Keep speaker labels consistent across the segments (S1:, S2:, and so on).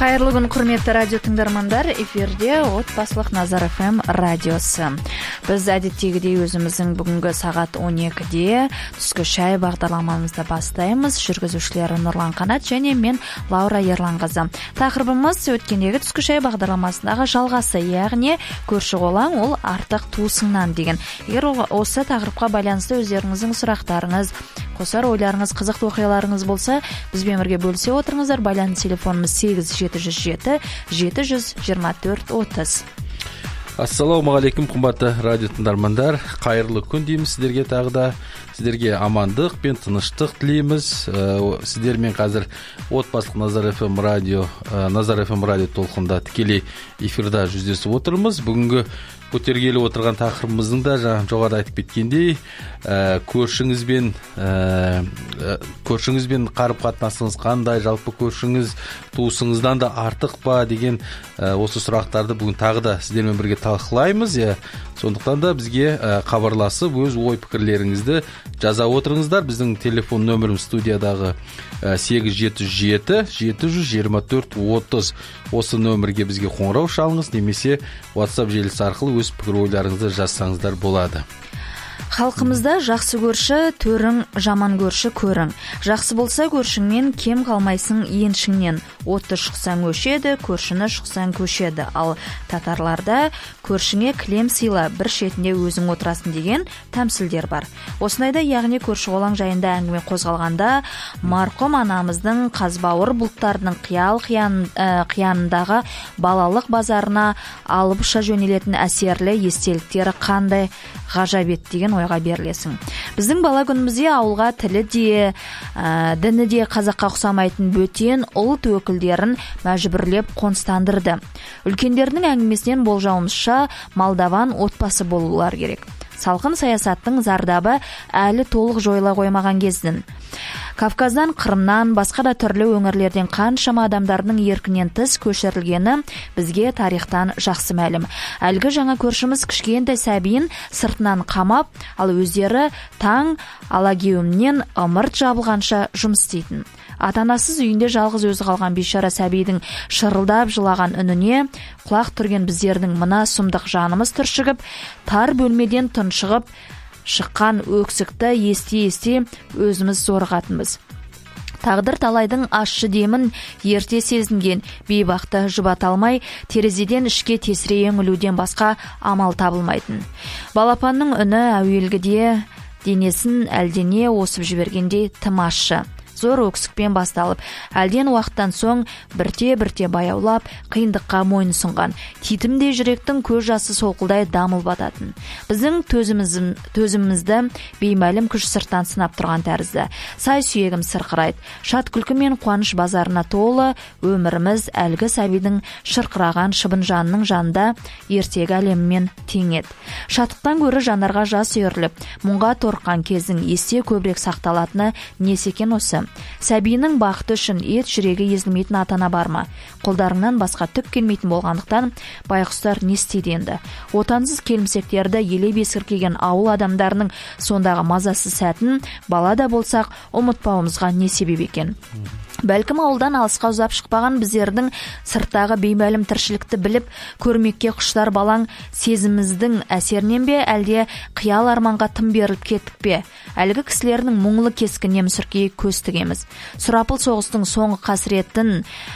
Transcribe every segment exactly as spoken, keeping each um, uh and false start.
S1: Қайырлы күн, құрметті радио тыңдармандар, эфирде отбасылық Назар эф эм радиосы. Біз әдеттегідей өзіміздің бүгінгі сағат он екіде түскі шай бағдарламамызды бастаймыз. Жүргізушілері Нұрлан Қанат және мен Лаура Ерланқызы. Тақырыбымыз өткендегі түскі шай бағдарламасындағы жалғасы, яғни көрші қолаң ол артық туысыңнан деген. Егер осы тақырыпқа байланысты өздеріңіздің сұрақтарыңыз, қосар ойларыңыз, қызықты оқиғаларыңыз болса, бізбен бірге бөлісе отырыңыздар. Байланыс телефонымыз сегіз жеті жүз жеті жеті жүз жиырма төрт отыз.
S2: Ассалаумағалейкум, қымбатты радио тыңдармандар. Қайырлы күн дейміз сіздерге, тағы да сіздерге амандық пен тыныштық тілейміз. Сіздермен қазір отбасылық Назар эф эм радио, Назар эф эм радио толқында тікелей эфирда жүздесіп отырмыз. Бүгінгі көтергелі отырған тақырыбымыздың да жоғарыда айтып кеткендей, көршіңізбен көршіңізбен қарым қатынасыңыз қандай, жалпы көршіңіз туысыңыздан да артық па деген осы сұрақтарды бүгін тағы да сіздермен бірге талқылаймыз. Сондықтан да бізге хабарласып өз ой пікірлеріңізді жаза отырыңыздар. Біздің телефон нөміріміз студиядағы сегіз жеті жүз жеті жеті жүз жиырма төрт отыз. Осы нөмірге бізге қоңырау шалыңыз, немесе WhatsApp желісі арқылы өз пікір ойларыңызды жазсаңыздар болады.
S1: Халқымызда жақсы көрші төрің, жаман көрші көрің. Жақсы болса көршіңмен кем қалмайсың еншіңнен. Отты шықсаң өшеді, көршіні шықсаң көшеді. Ал татарларда көршіңе кілем сыйла, бір шетінде өзің отырасың деген тәмсілдер бар. Осындайда, яғни көрші қолаң жайында әңгіме қозғалғанда, марқұм анамыздың қазбауыр бұлттарының қиял қиянындағы балалық базарына алып ұша жөнелетін әсерлі естеліктері қандай ғажап ет деген ойға берілесің. Біздің бала күнімізде ауылға тілі де, ә, діні де қазаққа ұқсамайтын бөтен ұлт өкілдерін мәжбүрлеп қоныстандырды. Үлкендердің әңгімесінен болжауымызша молдаван отбасы болулар керек. Салқын саясаттың зардабы әлі толық жойыла қоймаған кездің. Кавказдан, Қырымнан, басқа да түрлі өңірлерден қаншама адамдардың еркінен тыс көшірілгені бізге тарихтан жақсы мәлім. Әлгі жаңа көршіміз кішкентай сәбиін сыртынан қамап, ал өздері таң алагеуімнен ымырт жабылғанша жұмыс істейтін. Ата-анасыз үйінде жалғыз өзі қалған бейшара сәбидің шырылдап жылаған үніне құлақ түрген біздердің мына сұмдық жанымыз түршігіп, тар бөлмеден тұншығып шыққан өксікті есте-есте өзіміз зорығатынбыз. Тағдыр талайдың ащы демін ерте сезінген бейбақты жұбата алмай, терезеден ішке тесірейе үңілуден басқа амал табылмайтын. Балапанның үні әуелгіде денесін әлдене осып жібергендей тым ащы. Зор өксікпен басталып, әлден уақыттан соң бірте-бірте баяулап, қиындыққа мойын сұнған. Титімде жүректің көз жасы солқылдай дамыл бататын. Біздің төзімімізді беймәлім күш сырттан сынап тұрған тәрізді. Сай сүйегім сырқырайды. Шат күлкі мен қуаныш базарына толы өміріміз әлгі сәбидің шырқыраған шыбын жанының жанында ертегі әлемімен тең еді. Шаттықтан гөрі жанарға жас үйіріліп, мұңға торыққан кездің есте көбірек сақталатыны несі екен осы? Сәбиінің бақыты үшін ет жүрегі езілмейтін атана бар ма? Қолдарыңнан басқа түк келмейтін болғандықтан байқұстар не істейді енді? Отансыз келімсектерді елеп есіркеген ауыл адамдарының сондағы мазасыз сәтін бала да болсақ ұмытпауымызға не себеп екен? Бәлкім ауылдан алысқа ұзап шықпаған біздердің сырттағы беймәлім тіршілікті біліп көрмекке құштар балаң сезіміміздің әсерінен бе, әлде қиял арманға тым беріліп кеттік пе? Әлгі кісілердің мұңлы кескініне мүсіркей көз тігеміз. Сұрапыл соғыстың соңғы қасіретін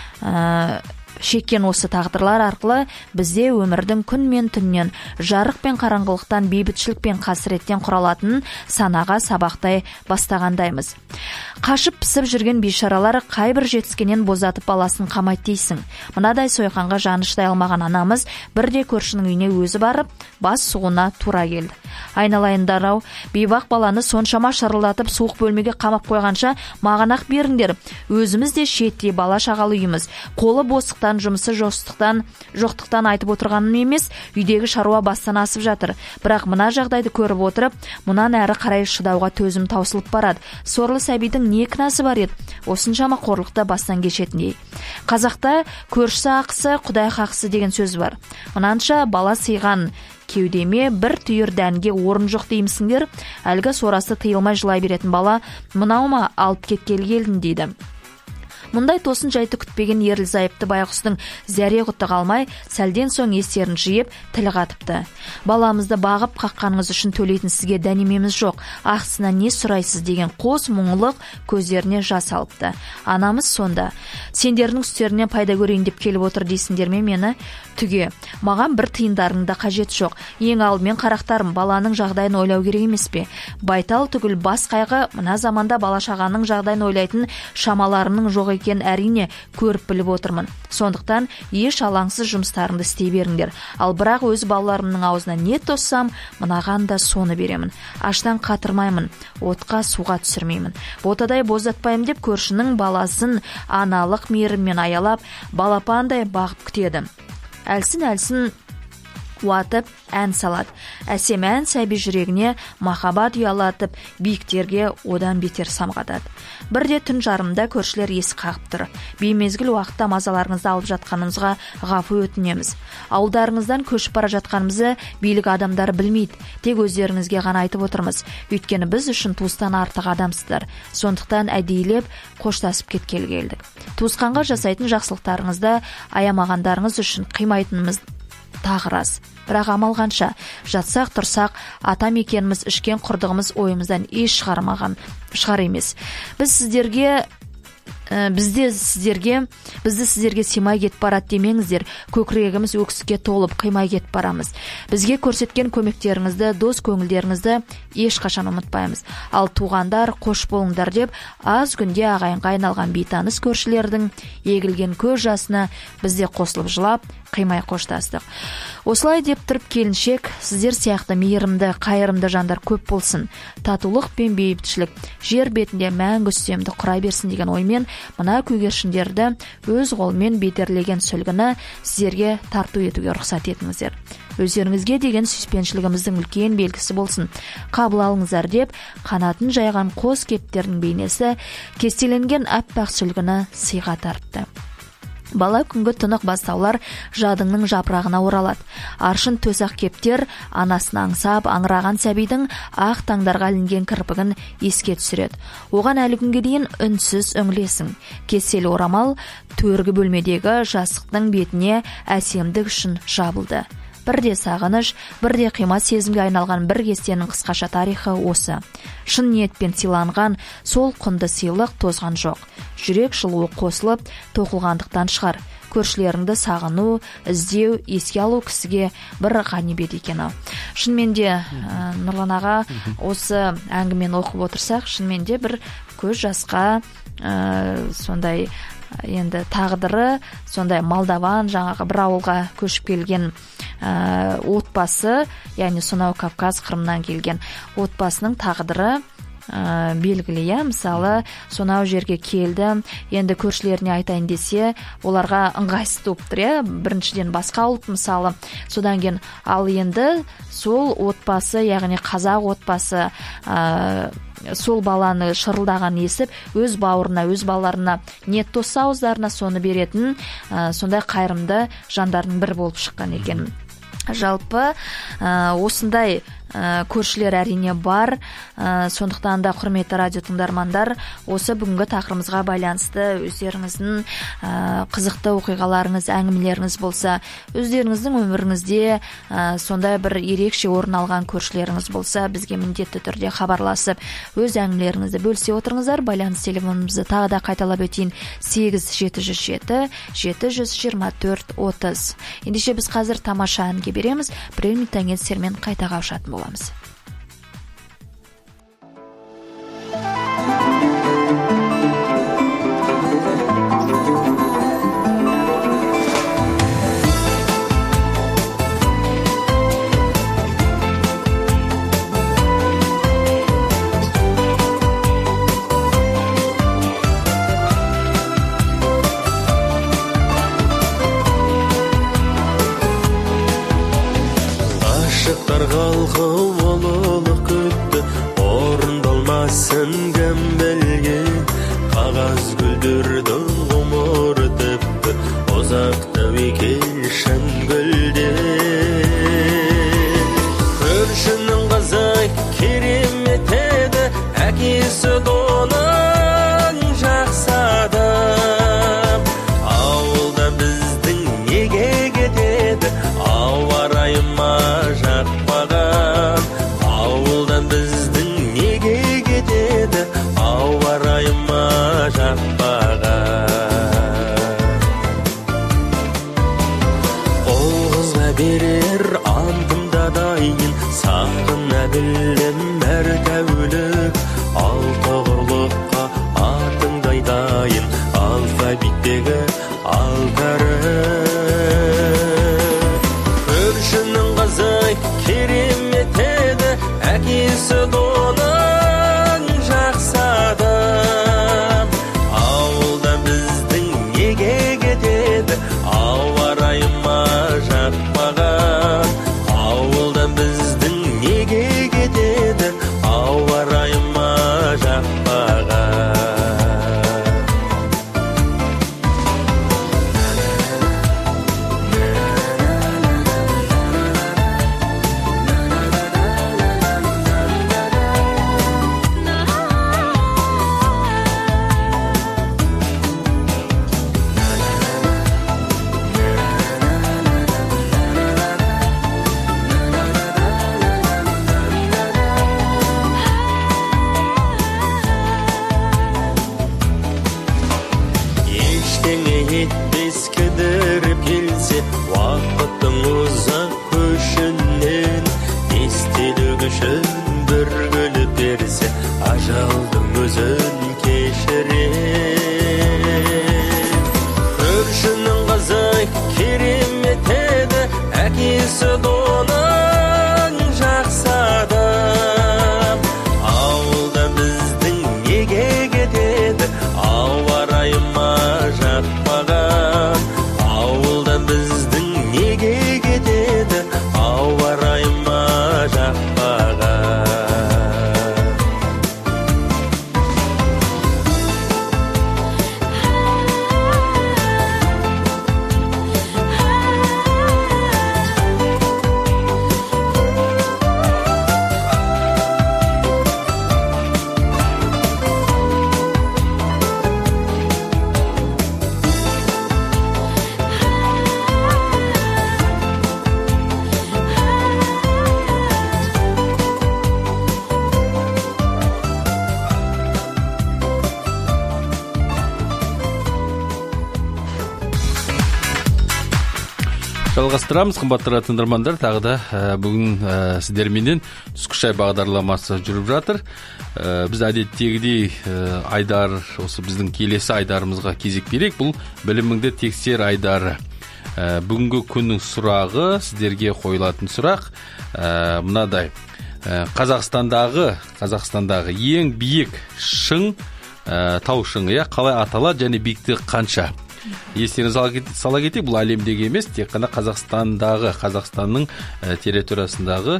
S1: ә, шеккен осы тағдырлар арқылы бізде өмірдің күн мен түннен, жарық пен қараңғылықтан, бейбітшілік пен қасіреттен құралатынын санаға сабақтай бастағандаймыз. Қашып пісіп жүрген бейшаралар қайбір жетіскенен бозатып баласын қамайды дейсің. Мынадай сойқанға жаны шыдай алмаған анамыз бірде көршінің үйіне өзі барып, бас суына тура келді. Айналайындар-ау, бейбақ баланы соншама шырылдатып суық бөлмеге қамап қойғанша маған ақ беріңдер. Өзіміз де шеттей бала шағалы үйіміз. Қолы бостықтан, жұмысы жоқтықтан, жоқтықтан айтып отырғаным емес, үйдегі шаруа бастан асып жатыр. Бірақ мына жағдайды көріп отырып, мұнан әрі қарай шыдауға төзім таусылып барады. Сорлы сәбидің не кінәсі бар еді? Осыншама қорлықты бастан кешетіндей. Қазақта көршісі ақысы, Құдай хақысы деген сөз бар. Мұнанша бала сыйған кеудеме бір түйір дәнге орын жоқ деймісіңдер? Әлгі сорасы тыйылмай жылай беретін бала, мынау ма алып кеткелі келдім дейді. Мұндай тосын жайты күтпеген ерлі зайыпты байғұстың зәре құты қалмай, сәлден соң естерін жиып тіл қатыпты. Баламызды бағып қаққаныңыз үшін төлейтін сізге дәнемеміз жоқ, ақысына не сұрайсыз деген қос мұңлық көздеріне жас алыпты. Анамыз сонда: сендердің үстерінен пайда көрейін деп келіп отыр дейсіңдер ме мені? Түге, маған бір тиындарың да қажет жоқ. Ең алдымен қарақтарым, баланың жағдайын ойлау керек емес пе? Байтал түгіл бас қайғы, мына заманда бала шағаның жағдайын ойлайтын шамаларының жоқ екен әрине көріп біліп отырмын. Сондықтан еш алаңсыз жұмыстарыңды істей беріңдер. Ал бірақ өз балаларымның аузына не тоссам, мынаған да соны беремін. Аштан қатырмаймын, отқа суға түсірмеймін. Ботадай боздатпаймын деп көршінің баласын аналық мейіріммен аялап, балапандай бағып күтеді. Әлсін-әлсін уатып ән салады. Әсем ән сәби жүрегіне махаббат ұялатып, биіктерге одан бетер самғатады. Бірде түн жарымда көршілер есік қағып тұр. Беймезгіл уақытта мазаларыңызды алып жатқанымызға ғафу өтінеміз. Ауылдарыңыздан көшіп бара жатқанымызды билік адамдары білмейді. Тек өздеріңізге ғана айтып отырмыз. Өйткені біз үшін туыстан артық адамсыздар. Сондықтан әдейілеп қоштасып кеткелі келдік. Туысқанға жасайтын жақсылықтарыңызды аямағандарыңыз үшін қимайтынымыз тағы рас. Бірақ амал қанша, жатсақ тұрсақ, атам екеніміз, ішкен құрдығымыз ойымыздан еш шығармаған, шығар емес. Біз сіздерге бізде сіздерге бізді сіздерге симай кетіп барады демеңіздер. Көкірегіміз өксікке толып қимай кетіп барамыз. Бізге көрсеткен көмектеріңізді, дос көңілдеріңізді ешқашан ұмытпаймыз. Ал туғандар, қош болыңдар деп аз күнде ағайынға айналған бейтаныс көршілердің егілген көз жасына бізде қосылып жылап, қимай қоштастық. Осылай деп тұрып келіншек, сіздер сияқты мейірімді, қайырымды жандар көп болсын. Татулық пен бейбітшілік жер бетінде мәңгі үстемді құра берсін деген оймен мына көгершіндерді өз қолмен бедерлеген сүлгіні сіздерге тарту етуге рұқсат етіңіздер. Өздеріңізге деген сүйіспеншілігіміздің үлкен белгісі болсын. Қабыл алыңыздар деп қанатын жайған қос кептердің бейнесі кестеленген аппақ сүлгіні сыйға тартты. Бала күнгі тұнық бастаулар жадыңның жапырағына оралады. Аршын төсақ кептер анасын аңсап, аңыраған сәбидің ақ таңдарға ілінген кірпігін еске түсіреді. Оған әлі күнге дейін үнсіз үңілесің. Кеселі орамал төргі бөлмедегі жастықтың бетіне әсемдік үшін жабылды. Бірде сағыныш, бірде қима сезімге айналған бір кестенің қысқаша тарихы осы. Шын ниетпен сыйланған сол құнды сыйлық тозған жоқ. Жүрек жылуы қосылып, тоқылғандықтан шығар. Көршілеріңді сағыну, іздеу, еске алу кісіге бір ғанибет екен. Шынымен де Нұрлан аға осы әңгімені оқып отырсақ, шынымен де бір көз жасқа ә, сондай енді тағдыры сондай Молдаван жаңағы бір ауылға көшіп келген ә, отбасы, яғни сонау Кавказ Қырымнан келген отбасының тағдыры ә, белгілі. Мысалы сонау жерге келді, енді көршілеріне айтайын десе оларға ыңғайсыз туып тұр. Біріншіден басқа ұлт мысалы, содан кейін ал енді сол отбасы, яғни қазақ отбасы ә, сол баланы шырылдаған есіп, өз бауырына, өз балаларына, не тос ауыздарына соны беретін ә, сондай қайырымды жандардың бірі болып шыққан екен. Жалпы ә, осындай ә, көршілер әрине бар. ә, сондықтан да құрметті радио тыңдармандар, осы бүгінгі тақырыбымызға байланысты өздеріңіздің ә, қызықты оқиғаларыңыз, әңгімелеріңіз болса, өздеріңіздің өміріңізде ә, сондай бір ерекше орын алған көршілеріңіз болса, бізге міндетті түрде хабарласып өз әңгімелеріңізді бөлісе отырыңыздар. Байланыс телефонымызды тағы да қайталап өтейін: сегіз жеті жүз жеті жеті жүз жиырма төрт отыз. Ендеше біз қазір тамаша әнге береміз. Бірер минуттан кейін сіздермен қайта қауышатын боламыз.
S3: Қалқы олылық күтті, орындалмасын кім білген. Қағаз гүлдерді ғұмыр тіпті, ұзақта екен шын гүлден. Көршінің қызы керемет еді, әкесі донын жақсады. жетпес кідіріп келсе, уақыттың ұзақ көшінен естелік үшін бір гүліп берсе, ажалдың өзін кешірем. Көршінің қызы керемет еді, әкесі доның жақсы адам. Ауылда біздің неге кетеді, ауа райы ма жақпаған. Ауылда біздің неге кетеді, ауа райы ма жақпаған.
S2: Жалғастырамыз, қымбатты тыңдармандар. Тағы да бүгін сіздерменен түскі шай бағдарламасы жүріп жатыр. Біз әдеттегідей айдар, осы біздің келесі айдарымызға кезек берейік. Бұл біліміңді тексер айдары. Бүгінгі күннің сұрағы, сіздерге қойылатын сұрақ мынадай. Қазақстандағы, Қазақстандағы ең биік шың, тау шыңы, қалай аталады және биіктігі қанша? Естеріңізге сала кетейік, бұл әлемдегі емес, тек қана Қазақстандағы, Қазақстанның территориясындағы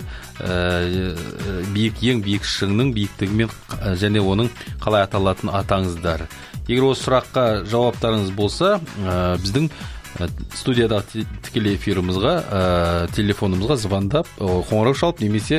S2: биік, ең биік шыңның биіктігімен және оның қалай аталатын атаңыздар. Егер осы сұраққа жауаптарыңыз болса, біздің студиядағы тікелей эфирімізға, телефонымызға звондап, қоңырау шалып, немесе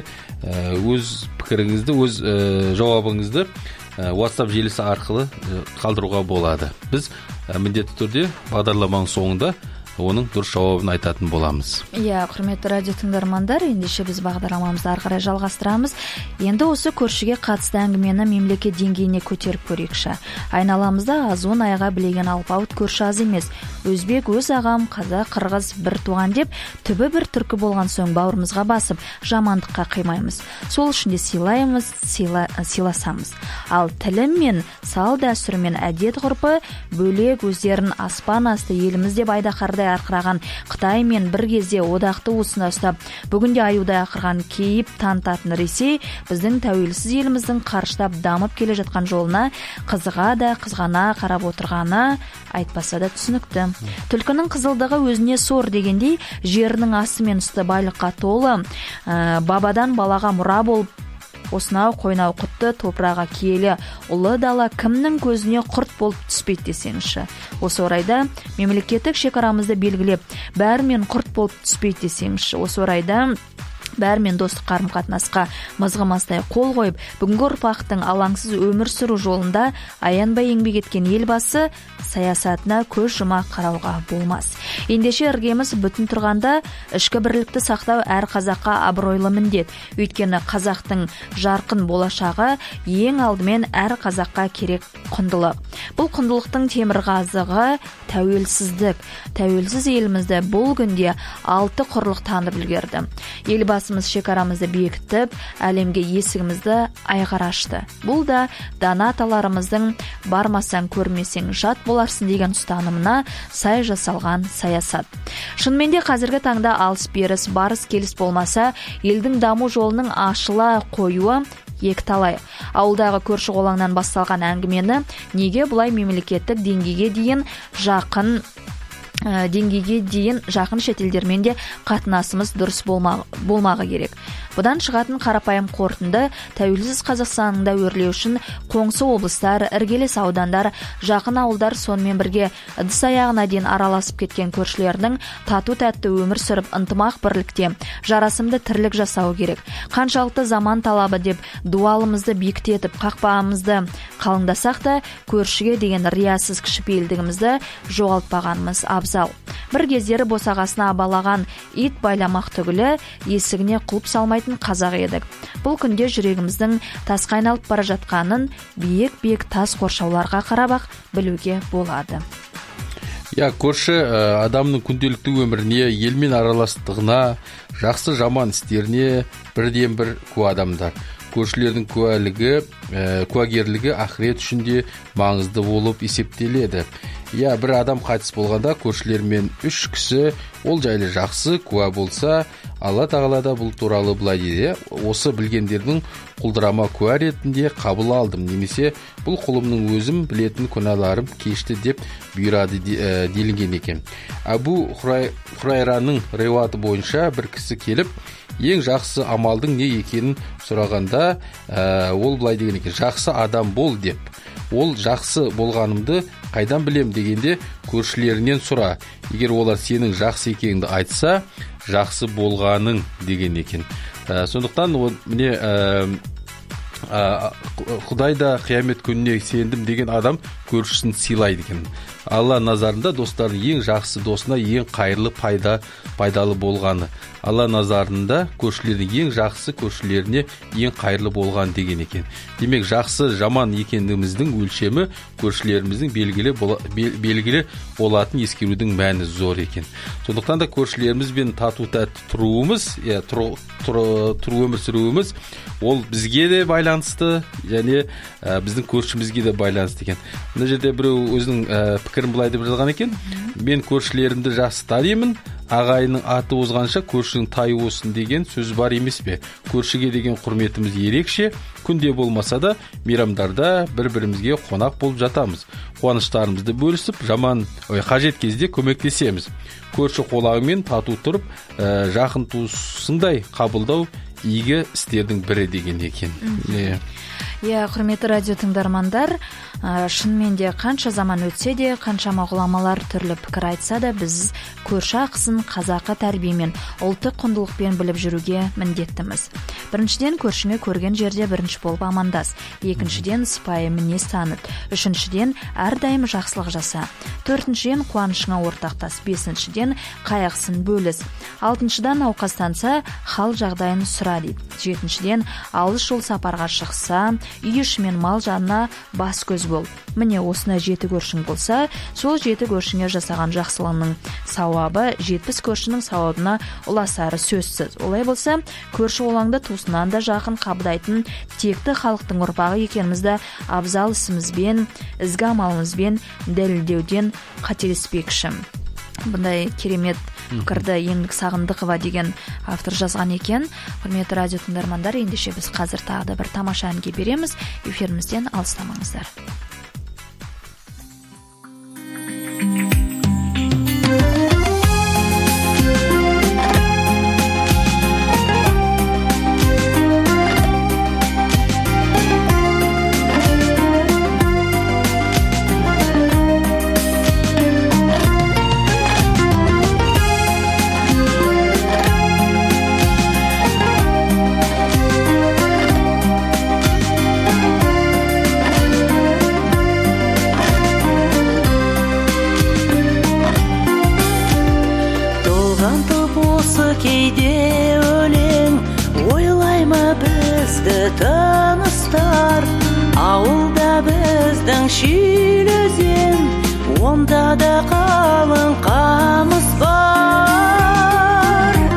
S2: өз пікіріңізді, өз жауабыңызды WhatsApp желісі арқылы қалдыруға болады. Біз міндетті түрде бағдарламаның соңында оның дұрыс жауабын айтатын боламыз.
S1: Иә, құрметті радио тыңдармандар, ендеше біз бағдарламамызды ары қарай жалғастырамыз. Енді осы көршіге қатысты әңгімені мемлекет деңгейіне көтеріп көрейікші. Айналамызда азуын айға білеген алпауыт көрші аз емес. Өзбек өз ағам, қазақ, қырғыз бір туған деп, түбі бір түркі болған соң бауырымызға басып, жамандыққа қимаймыз. Сол үшін де сыйлаймыз, сыйла, сыйласамыз. Ал тілім мен сал дәстүр мен әдет ғұрпы бөлек, өздерін аспан асты еліміз деп айдаһардай арқыраған Қытай мен бір кезде одақты уысына ұстап, бүгінде аюдай ақырған кейіп танытатын Ресей біздің тәуелсіз еліміздің қарыштап дамып келе жатқан жолына қызыға да қызғана қарап отырғаны айтпаса да түсінікті. Түлкінің қызылдығы өзіне сор дегендей, жерінің асты мен үсті байлыққа толы, ә, бабадан балаға мұра болып, осынау қойнау құтты топырағы киелі ұлы дала кімнің көзіне құрт болып түспейді десеңші. Осы орайда мемлекеттік шекарамызды белгілеп, бәрімен құрт болып түспейді десеңші. Осы орайда бәрімен достық қарым-қатынасқа мызғымастай қол қойып, бүгінгі ұрпақтың алаңсыз өмір сүру жолында аянбай еңбек еткен елбасы саясатына көз жұма қарауға болмас. Ендеше іргеміз бүтін тұрғанда ішкі бірлікті сақтау әр қазаққа абыройлы міндет. Өйткені қазақтың жарқын болашағы ең алдымен әр қазаққа керек құндылық. Бұл құндылықтың темірқазығы тәуелсіздік. Тәуелсіз елімізді бұл күнде алты құрлық танып үлгерді. Елбасы Елбасымыз шекарамызды бекітіп, әлемге есігімізді айқара ашты. Бұл да дана аталарымыздың бармасаң көрмесең жат боларсың деген ұстанымына сай жасалған саясат. Шынымен де қазіргі таңда алыс беріс, барыс келіс болмаса, елдің даму жолының ашыла қоюы екталай. Ауылдағы көрші қолаңнан басталған әңгімені неге бұлай мемлекеттік деңгейге дейін жақын деңгейге дейін жақын шетелдермен де қатынасымыз дұрыс болмағы, болмағы керек. Бұдан шығатын қарапайым қорытынды тәуелсіз Қазақстанның да өрлеу үшін қоңсы облыстар, іргелес аудандар, жақын ауылдар сонымен бірге ыдыс аяғына дейін араласып кеткен көршілердің тату-тәтті өмір сүріп ынтымақ бірлікте жарасымды тірлік жасау керек. Қаншалықты заман талабы деп дуалымызды биіктетіп, қақпағымызды қалыңдасақ та көршіге деген риясыз кішіпейілдігімізді жоғалтпағанымыз абзал. Бір кездері босағасына абалаған ит байламақ түгілі есігіне құлып салмайтын қазақ едік. Бұл күнде жүрегіміздің тасқа айналып бара жатқанын биік-биік тас қоршауларға қарап ақ білуге болады.
S2: Я көрші адамның күнделікті өміріне, елмен араластығына, жақсы жаман істеріне бірден бір куә адамдар. Көршілердің куәлігі, куәгерлігі ақырет үшінде маңызды болып есептеледі. Я бір адам қайтыс болғанда көршілермен үш кісі ол жайлы жақсы куә болса, Алла тағала да бұл туралы былай дейді: осы білгендердің құлдырама куә ретінде қабыл алдым, немесе бұл құлымның өзім білетін күнәларым кешті деп бұйырады делінген екен. Абу Хурайраның риуаты бойынша бір кісі келіп, ең жақсы амалдың не екенін сұрағанда, ол былай деген екен: жақсы адам бол деп. Ол жақсы болғанымды қайдан білем дегенде, көршілерінен сұра. Егер олар сенің жақсы екеніңді айтса, жақсы болғаның деген екен. Сондықтан міне Құдай да қиямет күніне сендім деген адам көршісін сыйлайды екен. Алла назарында достардың ең жақсы досына ең қайырлы пайда пайдалы болғаны. Алла назарында көршілердің ең жақсы көршілеріне ең қайырлы болған деген екен. Демек, жақсы жаман екендігіміздің өлшемі көршілеріміздің белгілі бола, белгілі болатын ескерудің мәні зор екен. Сондықтан да көршілерімізбен тату тәтті тұруымыз, я, тұру, тұру, тұру өмір сүруіміз ол бізге де байланысты, және ә, біздің көршімізге де байланысты екен. Мына жерде біреу өзінің ә, пікірін былай деп жазған екен: мен көршілерімді жақсы танимын, ағайынның аты озғанша көршінің тайы осын деген сөз бар емес пе? Көршіге деген құрметіміз ерекше, күнде болмаса да мейрамдарда бір-бірімізге қонақ болып жатамыз. Қуаныштарымызды бөлісіп, жаман ой, қажет кезде көмектесеміз. Көрші қолағымен тату тұрып, ә, жақын туысыңдай қабылдау игі істердің бірі деген екен.
S1: Иә, құрметті радио тыңдармандар, шынымен де қанша заман өтсе де, қаншама ғұламалар түрлі пікір айтса да, біз көрші ақысын қазақы тәрбиемен, ұлттық құндылықпен біліп жүруге міндеттіміз. Біріншіден, көршіңе көрген жерде бірінші болып амандас. Екіншіден, сыпайы мінез таныт. Үшіншіден, әрдайым жақсылық жаса. Төртіншіден, қуанышыңа ортақтас. Бесіншіден, қайғысын бөліс. Алтыншыдан, науқастанса, хал жағдайын сұра дейді. Жетіншіден, алыс жол сапарға шықса, үй іші мен мал жанына бас көз бол. Міне осына жеті көршің болса, сол жеті көршіңе жасаған жақсылығының сауабы жетпіс көршінің сауабына ұласары сөзсіз. Олай болса, көрші олаңды туысынан да жақын қабылдайтын текті халықтың ұрпағы екенімізді абзал ісімізбен, ізгі амалымызбен дәлелдеуден қателеспекші. Бұндай керемет пікірді Еңлік Сағындықова деген автор жазған екен. Құрметті радио тыңдармандар, ендеше біз қазір тағы да бір тамаша әнге береміз. Эфирімізден алыстамаңыздар.
S4: Ауылда біздің шилөзен, онда да қалың қамыс бар.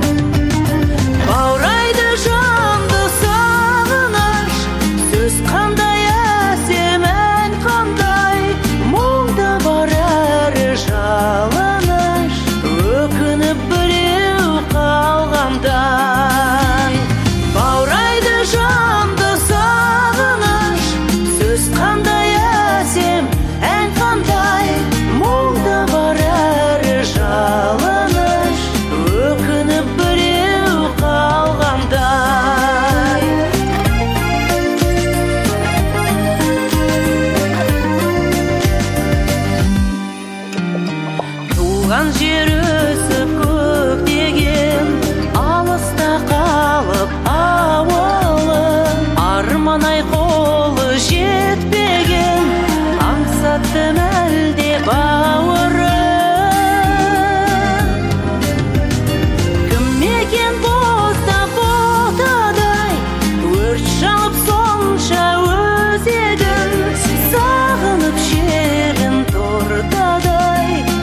S4: Баурайды жанды сағыныш, сөз қандай әсем, ән қандай, мұңда бар әрі жалыныш, өкініп біреу қалғандай. Баурайды жанды сағыныш, сөз қандай әсем, ән қандай, мұңда бар әрі жалыныш, өкініп біреу қалғандай. Туған жер өсіп көктеген, алыста қалып ауылы, арман-ай қолы жетпеген, аңсаттым әлде бауыры. Кім екен боздап ботадай, өрт жалып сонша өзегін, сағынып шерін тордадай,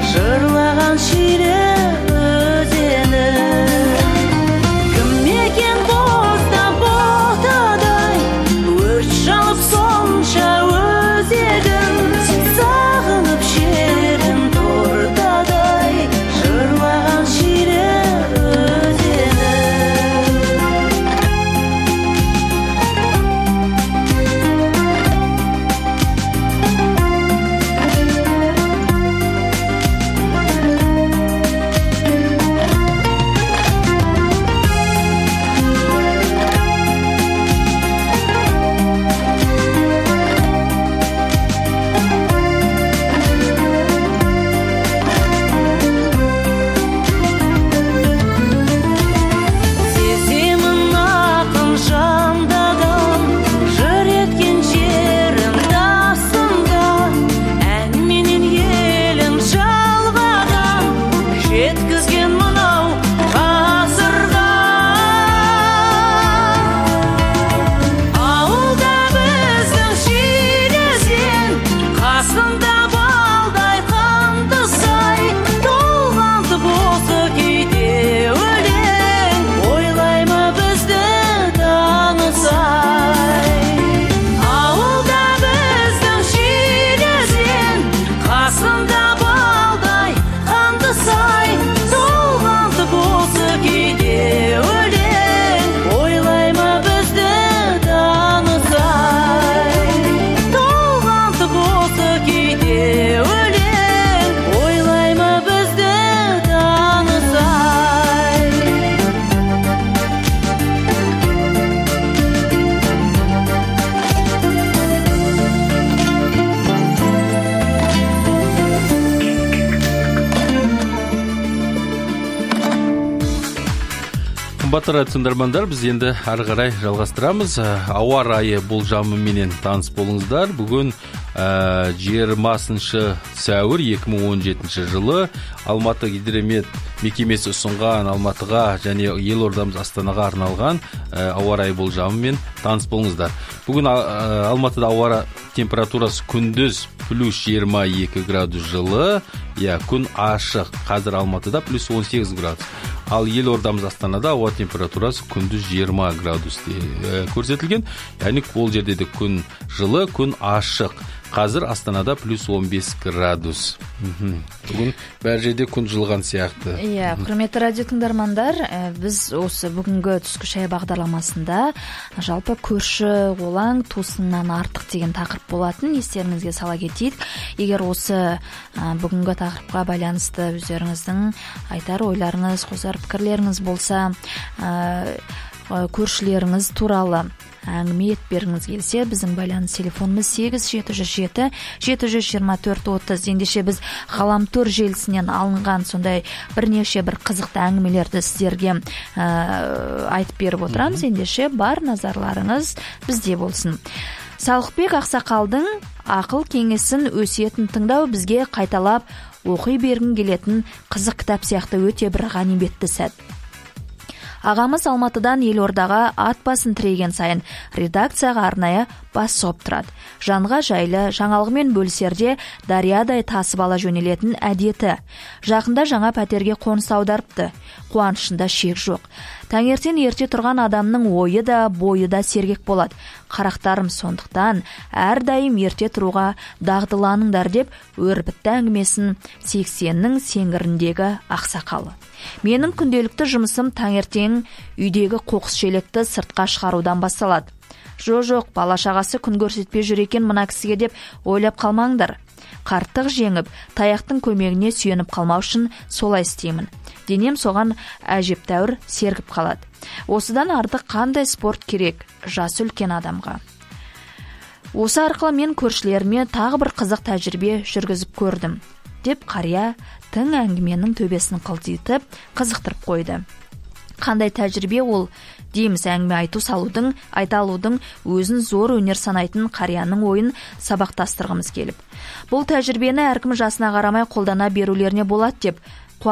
S2: Қымбатты радио тыңдармандар, біз енді ары қарай жалғастырамыз. Ауа райы болжамымен таныс болыңыздар. Бүгін жиырмасыншы сәуір екі мың он жетінші жылы Алматы гидромет мекемесі ұсынған Алматыға және елордамыз Астанаға арналған ауа райы болжамымен таныс болыңыздар. Бүгін Алматыда ауа температурасы күндіз плюс жиырма екі градус жылы, я күн ашық. Қазір Алматыда плюс он сегіз градус. Ал елордамыз Астанада ауа температурасы күндіз жиырма градус көрсетілген. Яғни ол жерде де күн жылы, күн ашық. Қазір Астанада плюс он бес градус. Бүгін бәр жерде күн жылған сияқты.
S1: Иә, құрметті радио тыңдармандар, біз осы бүгінгі түскі шай бағдарламасында жалпы көрші олаң туысыңнан артық деген тақырып болатын. Естеріңізге сала кетейік. Егер осы бүгінгі тақырыпқа байланысты өздеріңіздің айтар ойларыңыз, қосар пікірлеріңіз болса, көршілеріңіз туралы әңгіме етіп бергіңіз келсе, біздің байланыс телефонымыз сегіз жеті жүз жеті жеті жүз жиырма төрт отыз. Ендеше біз ғаламтор желісінен алынған сондай бірнеше бір қызықты әңгімелерді сіздерге ә, айтып беріп отырамыз. Ендеше бар назарларыңыз бізде болсын. Салықбек Ақсақалдың ақыл кеңесін, өсиетін тыңдау бізге қайталап оқи бергің келетін қызық кітап сияқты өте бір ғанибетті сәт. Ағамыз Алматыдан елордаға ат басын тіреген сайын редакцияға арнайы бас сұғып тұрады. Жанға жайлы, жаңалығымен бөлісерде дариядай тасып ала жөнелетін әдеті. Жақында жаңа пәтерге қоныс аударыпты. Қуанышында шек жоқ. Таңертең ерте тұрған адамның ойы да, бойы да сергек болады. Қарақтарым, сондықтан әрдайым ерте тұруға дағдыланыңдар деп өрбітті әңгімесін сексеннің сеңгіріндегі ақсақалы. Менің күнделікті жұмысым таңертең үйдегі қоқыс шелекті сыртқа шығарудан басталады. Жо-жоқ, бала-шағасы күн көрсетпей жүр екен мына кісіге деп ойлап қалмаңдар. Қарттық жеңіп, таяқтың көмегіне сүйеніп қалмау үшін солай істеймін. Денем соған әжептәуір сергіп қалады. Осыдан артық қандай спорт керек жасы үлкен адамға. Осы арқылы мен көршілеріме тағы бір қызық тәжірибе жүргізіп көрдім, деп қария тың әңгіменің төбесін қылтитып қызықтырып қойды. Қандай тәжірибе ол? Дейміз, әңгіме айту салудың, айта алудың өзін зор өнер санайтын қарияның ойын сабақтастырғымыз келіп. Бұл тәжірибені әркім жасына қарамай қолдана берулеріне болады деп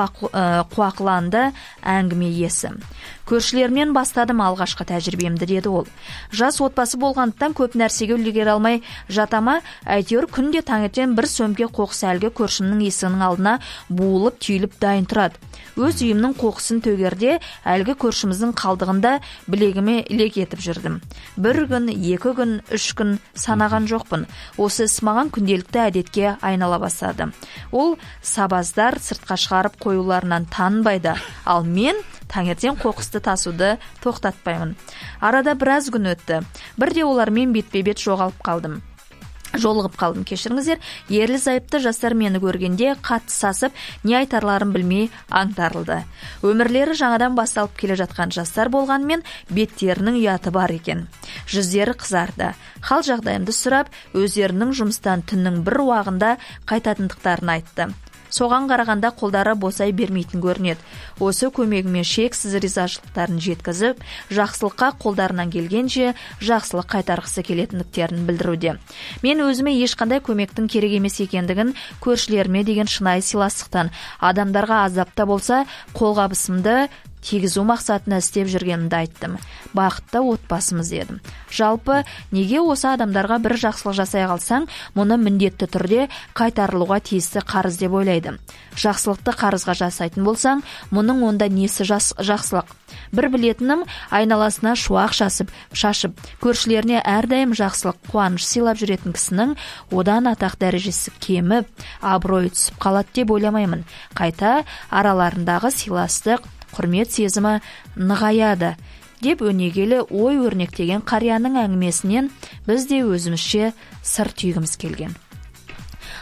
S1: қуақланды әңгіме иесі. Көршілермен бастадым алғашқы тәжірибемді, деді ол. Жас отбасы болғандықтан көп нәрсеге үлгере алмай жатама, әйтеуір күнде таңертең бір сөмке қоқыс әлгі көршімнің есігінің алдына буылып түйіліп дайын тұрады. Өз үйімнің қоқысын төгерде әлгі көршіміздің қалдығында білегіме лек етіп жүрдім. Бір күн, екі күн, үш күн санаған жоқпын. Осы іс маған күнделікті әдетке айнала бастады. Ол сабаздар сыртқа шығарып қоюларынан танбайды, ал мен таңертең қоқысты тасуды тоқтатпаймын. Арада біраз күн өтті. Бірде олармен бетпе-бет жоғалып қалдым. Жолығып қалдым, кешіріңіздер. Ерлі зайыпты жастар мені көргенде қатты сасып, не айтарларын білмей аңтарылды. Өмірлері жаңадан басталып келе жатқан жастар болғанмен беттерінің ұяты бар екен. Жүздері қызарды. Хал жағдайымды сұрап, өздерінің жұмыстан түннің бір уағында қайтатындықтарын айтты. Соған қарағанда қолдары босай бермейтін көрінеді. Осы көмегіме шексіз ризашылықтарын жеткізіп, жақсылыққа қолдарынан келгенше жақсылық қайтарғысы келетіндіктерін білдіруде. Мен өзіме ешқандай көмектің керек емес екендігін, көршілеріме деген шынайы сыйластықтан, адамдарға азапта болса қолғабысымды тигізу мақсатына істеп жүргенімді айттым. Бақытты отбасымыз дедім. Жалпы, неге осы адамдарға бір жақсылық жасай қалсаң, мұны міндетті түрде қайтарылуға тиісті қарыз деп ойлайды. Жақсылықты қарызға жасайтын болсаң, мұның онда несі жақсылық? Бір білетінім, айналасына шуақ шашып, шашып, көршілеріне әрдайым жақсылық, қуаныш сыйлап жүретін кісінің одан атақ дәрежесі кеміп, абыройы түсіп қалады деп ойламаймын. Қайта араларындағы сыйластық, құрмет сезімі нығаяды, деп өнегелі ой өрнектеген қарияның әңгімесінен біз де өзімізше сыр түйгіміз келген.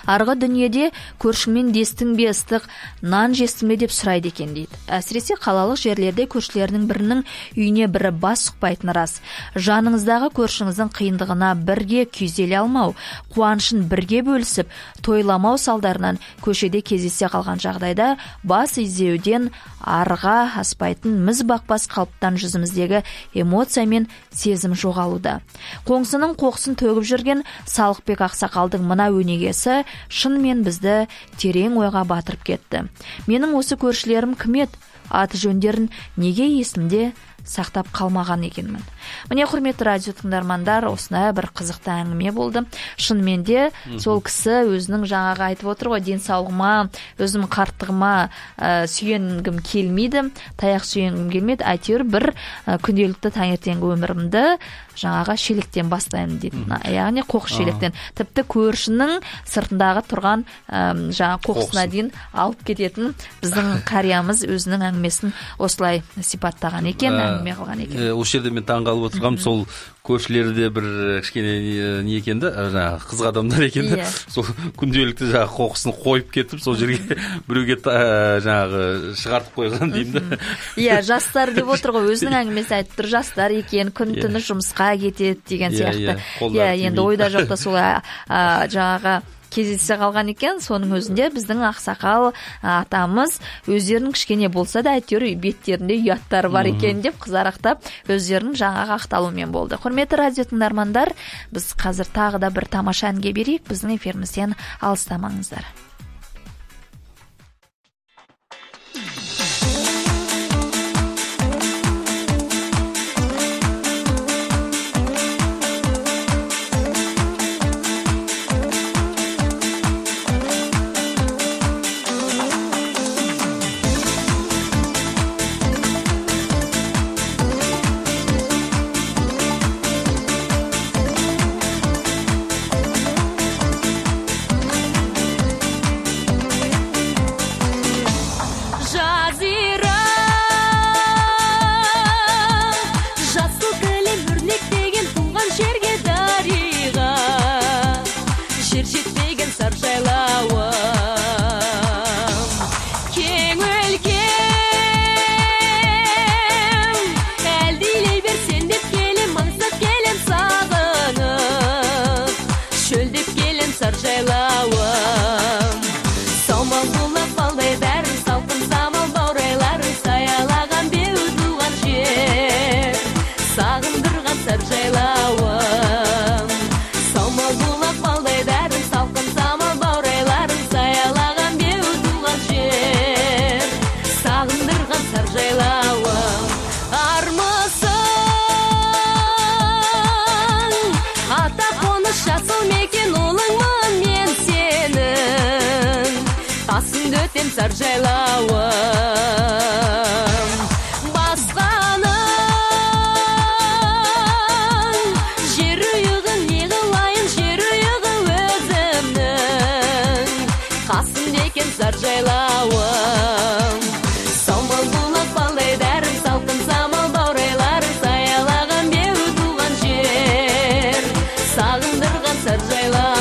S1: Арғы дүниеде көршіңмен дестің бе ыстық, нан жестің бе деп сұрайды екен дейді. Әсіресе қалалық жерлерде көршілерінің бірінің үйіне бірі бас сұқпайтыны рас. Жаныңыздағы көршіңіздің қиындығына бірге күйзеле алмау, қуанышын бірге бөлісіп, тойламау салдарынан көшеде кездесе қалған жағдайда бас изеуден арға аспайтын міз бақпас қалыптан жүзіміздегі эмоция мен сезім жоғалуда. Қоңсының қоқсын төгіп жүрген Салықбек ақсақалдың мына өнегесі шынымен бізді терең ойға батырып кетті. Менің осы көршілерім кім еді? Аты жөндерін неге есімде сақтап қалмаған екенмін. Міне, құрметті радио тыңдармандар, осындай бір қызықты әңгіме болды. Шынымен де сол кісі өзінің жаңағы айтып отыр ғой, денсаулығыма, өзім қарттығыма ә, сүйенгім келмейді, таяқ сүйенгім келмейді, әйтеуір бір ә, күнделікті таңертеңгі өмірімді жаңаға шелектен бастаймын дейді. Яғни қоқыс шелектен. Тіпті көршінің сыртындағы тұрған ә, жаңа қоқысына дейін алып кететін біздің қариямыз өзінің әңгімесін осылай сипаттаған екен, әңгіме қылған екен.
S2: Осы жерде мен таң қалып отырғам, сол көршілерде бір кішкене не екенді, жаңағы қызық адамдар екенді, сол күнделікті жаңағы қоқысын қойып кетіп, сол жерге біреуге жаңағы шығартып қойған деймін.
S1: Иә, жастар деп отыр ғой, өзінің әңгімесі айтып тұр, жастар екен, күн түні жұмысқа кетеді деген сияқты. Иә, енді ойда жоқта сол жаңағы кездесе қалған екен. Соның өзінде біздің ақсақал атамыз өздерінің кішкене болса да әйтеуір беттерінде ұяттары бар екен деп қызарақтап өздерінің жаңағы ақталуымен болды. Құрметті радио тыңдармандар, біз қазір тағы да бір тамаша әнге берейік. Біздің эфирімізден алыстамаңыздар.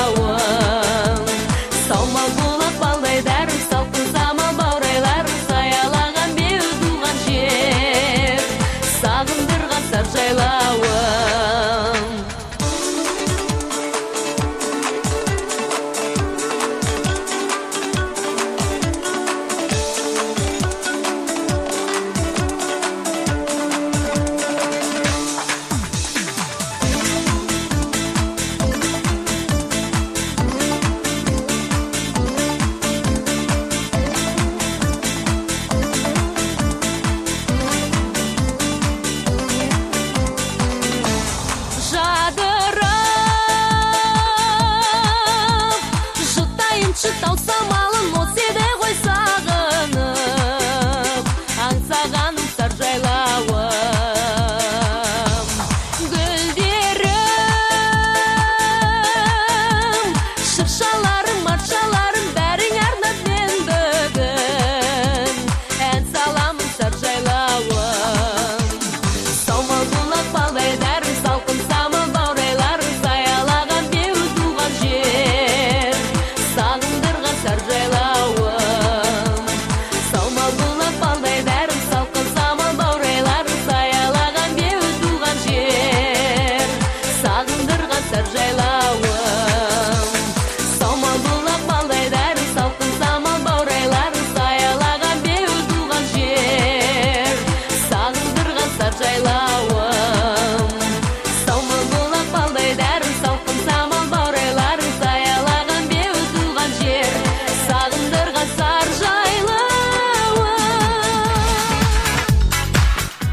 S4: Салмал булак балдай дәрім, салқын самал баурайларым сая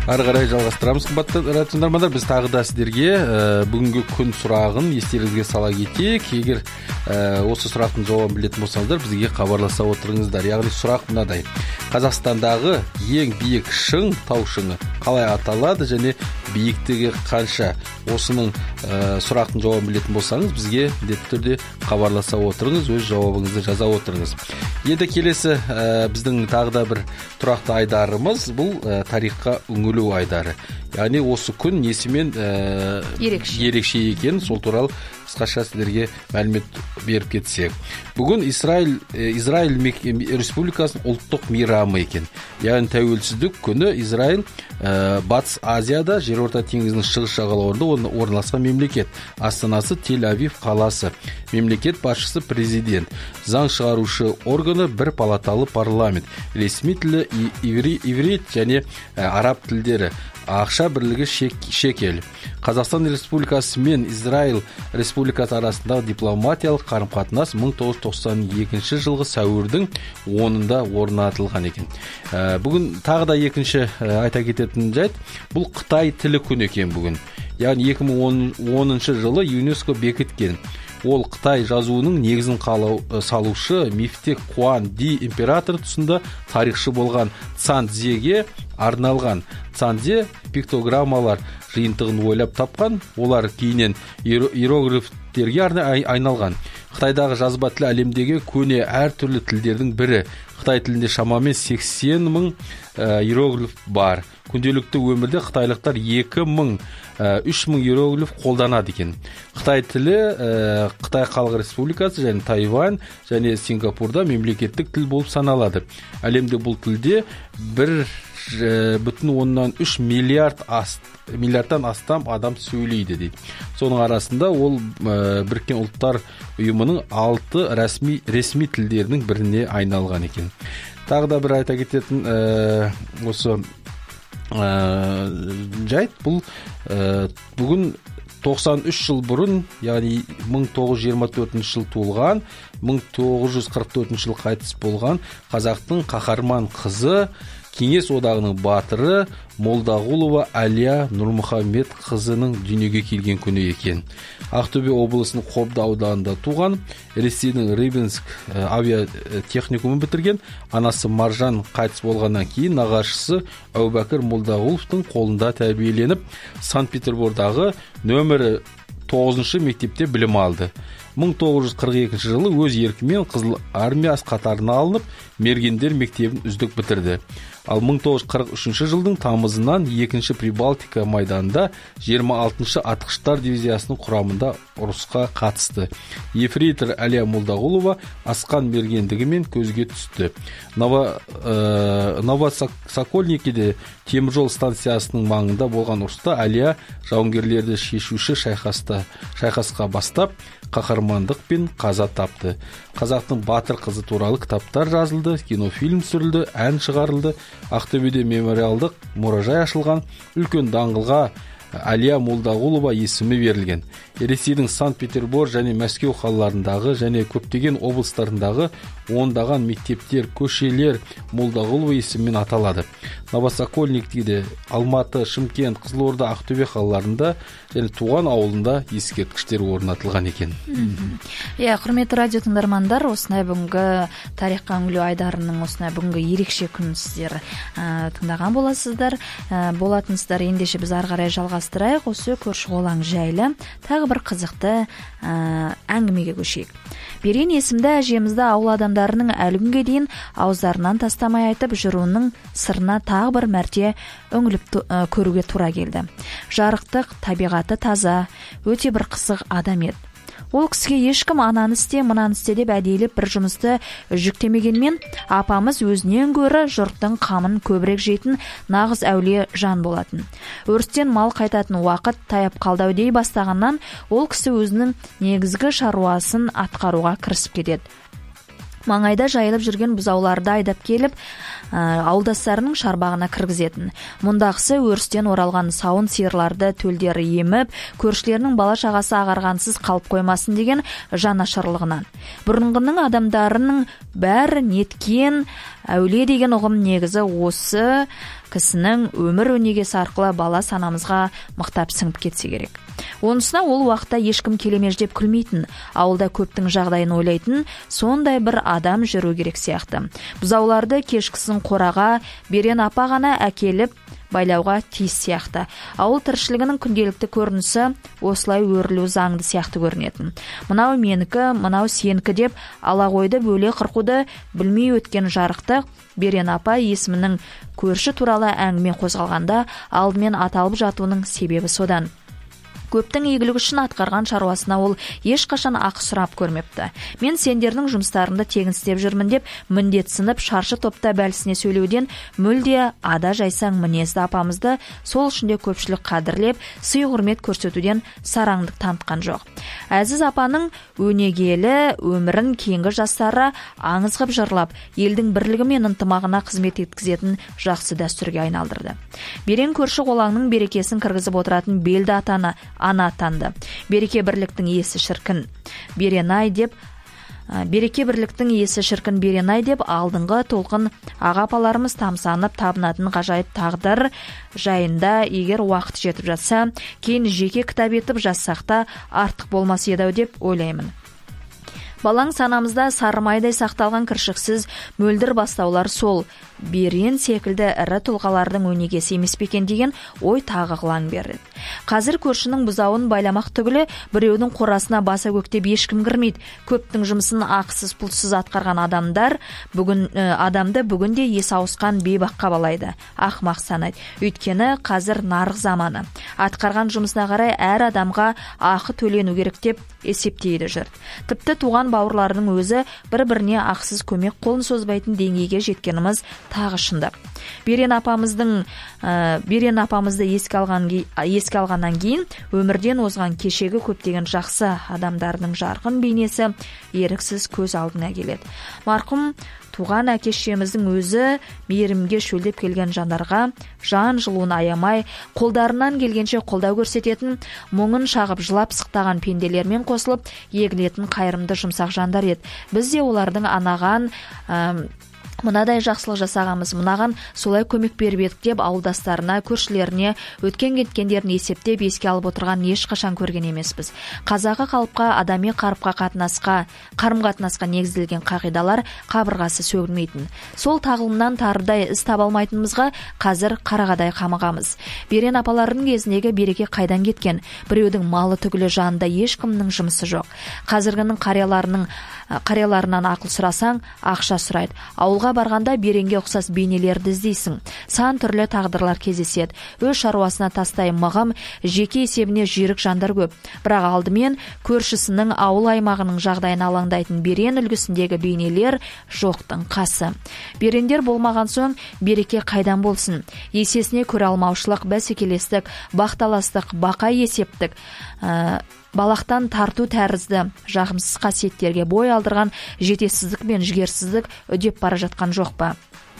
S2: ары қарай жалғастырамыз. Қымбатты радио тыңдармандар, біз тағы да сіздерге ә, бүгінгі күн сұрағын естеріңізге сала кетейік. Егер ә, осы сұрақтың жауабын білетін болсаңыздар, бізге хабарласа отырыңыздар. Яғни сұрақ мынадай: Қазақстандағы ең биік шың, тау шыңы қалай аталады және биіктігі қанша? Осының ә, сұрақтың жауабын білетін болсаңыз, бізге міндетті түрде хабарласа отырыңыз, өз жауабыңызды жаза отырыңыз. Енді келесі ә, біздің тағы да бір тұрақты айдарымыз бұл ә, тарихқа үңілу айдары. Яғни осы күн несімен ә, ерекше. ерекше екен, сол туралы қысқаша сіздерге мәлімет беріп кетсек. Бүгін Израиль, Израиль Республикасының ұлттық мейрамы екен. Яғни тәуелсіздік күні Израиль ә, Батыс Азияда, жерорта теңізінің шығыс жағалауында орналасқан мемлекет. Астанасы Тель-Авив қаласы. Мемлекет басшысы президент. Заң шығарушы органы бір палаталы парламент. Ресми тілі иврит және ә, араб тілдері. Ақша бірлігі шек, шекел. Қазақстан Республикасы мен Израиль Республикасы арасындағы дипломатиялық қарым-қатынас мың тоғыз жүз тоқсан екінші жылғы сәуірдің онында орнатылған екен. Ә, бүгін тағы да екінші ә, айта кететін жайт, бұл Қытай тілі күні екен бүгін. Яғни екі мың оныншы жылы ЮНЕСКО бекіткен. Ол Қытай жазуының негізін қалау, салушы Мифтек Куан Ди император тұсында тарихшы болған Цанцзеге арналған. Цанцзе пиктограммалар жиынтығын ойлап тапқан, олар кейінен иероглифтерге айналған. Қытайдағы жазба тілі әлемдегі көне әртүрлі тілдердің бірі. Қытай тілінде шамамен сексен мың ә, иероглиф бар. Күнделікті өмірде қытайлықтар екі мың, үш мың иероглиф қолданады екен. Қытай тілі ә, Қытай Халық Республикасы және Тайвань және Сингапурда мемлекеттік тіл болып саналады. Әлемде бұл тілде бір бүтін оннан үш миллиард аст, миллиардтан астам адам сөйлейді дейді. Соның арасында ол ә, Біріккен ұлттар ұйымының алты ресми, ресми тілдерінің біріне айналған екен. Тағы да бір айта кететін ә, осы ә, жайт, бұл ә, бүгін тоқсан үш жыл бұрын, яғни мың тоғыз жүз жиырма төртінші жыл туылған, мың тоғыз жүз қырық төртінші жыл қайтыс болған қазақтың қаһарман қызы, Кеңес одағының батыры Молдағұлова Әлия Нұрмұхамед қызының дүниеге келген күні екен. Ақтөбе облысының Қобда ауданында туған, Ресейдің Рыбинск авиатехникумын бітірген. Анасы Маржан қайтыс болғаннан кейін нағашысы Әубәкір Молдағұловтың қолында тәрбиеленіп, Санкт-Петербордағы нөмірі тоғызыншы мектепте білім алды. мың тоғыз жүз қырық екінші жылы өз еркімен Қызыл армия қатарына алынып, мергендер мектебін үздік бітірді. Ал мың тоғыз жүз қырық үшінші жылдың тамызынан екінші Прибалтика майданында жиырма алтыншы атқыштар дивизиясының құрамында ұрысқа қатысты. Ефрейтор Әлия Молдағұлова асқан мергендігімен көзге түсті. Новосокольникіде теміржол станциясының маңында болған ұрыста Әлия жауынгерлерді шешуші шайқаста, шайқасқа бастап, қаһармандық пен қаза тапты. Қазақтың батыр қызы туралы кітаптар жазылды, кинофильм түсірілді, ән шығарылды. Ақтөбеде мемориалдық мұражай ашылған, үлкен даңғылға Әлия Молдағұлова есімі берілген. Ресейдің Санкт-Петербург және Мәскеу қалаларындағы және көптеген облыстарындағы ондаған мектептер, көшелер Молдағұлова есімімен аталады. Новосокольникте, Алматы, Шымкент, Қызылорда, Ақтөбе қалаларында және туған ауылында ескерткіштер орнатылған екен.
S1: Иә, құрметті радио тыңдармандар, осындай бүгінгі тарихқа үңілу айдарының осындай бүгінгі ерекше күн сіздер ә, тыңдаған боласыздар, ә, болатынсыздар. Ендеше біз ары қарай жалғастырайық осы көрші қолаң жайлы тағы бір қызықты ә, әңгімеге көшейік. Берен есімді әжемізді ауыл адамдарының әлі күнге дейін ауыздарынан тастамай айтып жүруінің сырына тағы бір мәрте үңіліп көруге тура келді. Жарықтық, табиғаты таза, өте бір қысық адам еді. Ол кісіге ешкім ананы істе, мынаны істе деп әдейілеп бір жұмысты жүктемегенмен, апамыз өзінен гөрі жұрттың қамын көбірек жейтін нағыз әулие жан болатын. Өрістен мал қайтатын уақыт таяп қалды дей бастағаннан, ол кісі өзінің негізгі шаруасын атқаруға кірісіп кетеді. Маңайда жайылып жүрген бұзауларды айдап келіп, ауылдастарының шарбағына кіргізетін. Мұндағысы өрістен оралған сауын сиырларды төлдері еміп, көршілерінің бала шағасы ағарғансыз қалып қоймасын деген жанашырлығынан. Бұрынғының адамдарының бәрі неткен Әулие деген ұғым негізі осы кісінің өмір өнегесі арқылы бала санамызға мықтап сіңіп кетсе керек. Онысына ол уақытта ешкім келемеждеп күлмейтін, ауылда көптің жағдайын ойлайтын, сондай бір адам жүру керек сияқты. Бұзауларды кешкісін қораға Берен апа ғана әкеліп байлауға тиіс сияқты. Ауыл тіршілігінің күнделікті көрінісі осылай өрілу заңды сияқты көрінетін. Мынау менікі, мынау сенікі деп ала қойды бөле қырқуды білмей өткен жарықтық Берен апа есімінің көрші туралы әңгіме қозғалғанда алдымен аталып жатуының себебі содан. Көптің игілігі үшін атқарған шаруасына ол ешқашан ақы сұрап көрмепті. Мен сендердің жұмыстарында тегін істеп жүрмін деп міндетсініп шаршы топта бәлсіне сөйлеуден мүлде ада жайсаң мінезді апамызды сол ішінде көпшілік қадірлеп, сый құрмет көрсетуден сараңдық танытқан жоқ. Әзіз апаның өнегелі өмірін кейінгі жастары аңыз қып жырлап, елдің бірлігі мен ынтымағына қызмет еткізетін жақсы дәстүрге айналдырды. Берен көрші қолаңның берекесін кіргізіп отыратын белді атаны ана атанды. Береке бірліктің иесі шіркін Беренай деп Береке бірліктің иесі шіркін Беренай деп алдыңғы толқын ағапаларымыз тамсанып табынатын ғажайып тағдыр жайында егер уақыт жетіп жатса, кейін жеке кітап етіп жазсақ та артық болмас еді деп ойлаймын. Балаң санамызда сарымайдай сақталған кіршіксіз мөлдір бастаулар сол Берен секілді ірі тұлғалардың өнегесі емес пе екен деген ой тағы қылаң берді. Қазір көршінің бұзауын байламақ түгілі біреудің қорасына баса көктеп ешкім кірмейді. Көптің жұмысын ақысыз пұлсыз атқарған адамдар бүгін ә, адамды бүгінде есі ауысқан бейбаққа балайды, ақымақ санайды. Өйткені қазір нарық заманы. Атқарған жұмысына қарай әр адамға ақы төлену керек деп есептейді жұрт. Тіпті туған бауырларының өзі бір-біріне ақысыз көмек қолын созбайтын деңгейге жеткеніміз тағы шындап. Берен апамыздың ә, Берен апамызды еске алған еске алғаннан кейін өмірден озған кешегі көптеген жақсы адамдардың жарқын бейнесі еріксіз көз алдына келеді. Марқұм туған әке-шешеміздің өзі мейірімге шөлдеп келген жандарға жан жылуын аямай, қолдарынан келгенше қолдау көрсететін, мұңын шағып жылап сықтаған пенделермен қосылып егілетін қайырымды жұмсақ жандар еді. Біз де олардың анаған ә, мынадай жақсылық жасағамыз, мынаған солай көмек беріп едік деп ауылдастарына, көршілеріне, өткен кеткендерін есептеп еске алып отырған ешқашан көрген емеспіз. Қазақы қалыпқа, адами қарыпқа қатынасқа, қарым-қатынасқа негізделген қағидалар қабырғасы сөгілмейтін. Сол тағылымнан тарыдай іс таба алмайтынымызға қазір қарағадай қамығамыз. Берен апалардың кезіндегі береке қайдан кеткен? Біреудің малы түгілі жанында ешкімнің жұмысы жоқ. Қазіргінің қарияларының қарияларынан ақыл сұрасаң, ақша сұрайды. Ауылға барғанда Беренге ұқсас бейнелерді іздейсің. Сан түрлі тағдырлар кездеседі. Өз шаруасына тастай мығым, жеке есебіне жүйрік жандар көп. Бірақ алдымен көршісінің ауыл аймағының жағдайын алаңдайтын Берен үлгісіндегі бейнелер жоқтың қасы. Берендер болмаған соң береке қайдан болсын? Есесіне көре алмаушылық, бәсекелестік, бақталастық, бақа есептік, ә, балақтан тарту тәрізді жағымсыз қасиеттерге бой алдырған жетесіздік пен жігерсіздік үдеп бара жатқан жоқ па?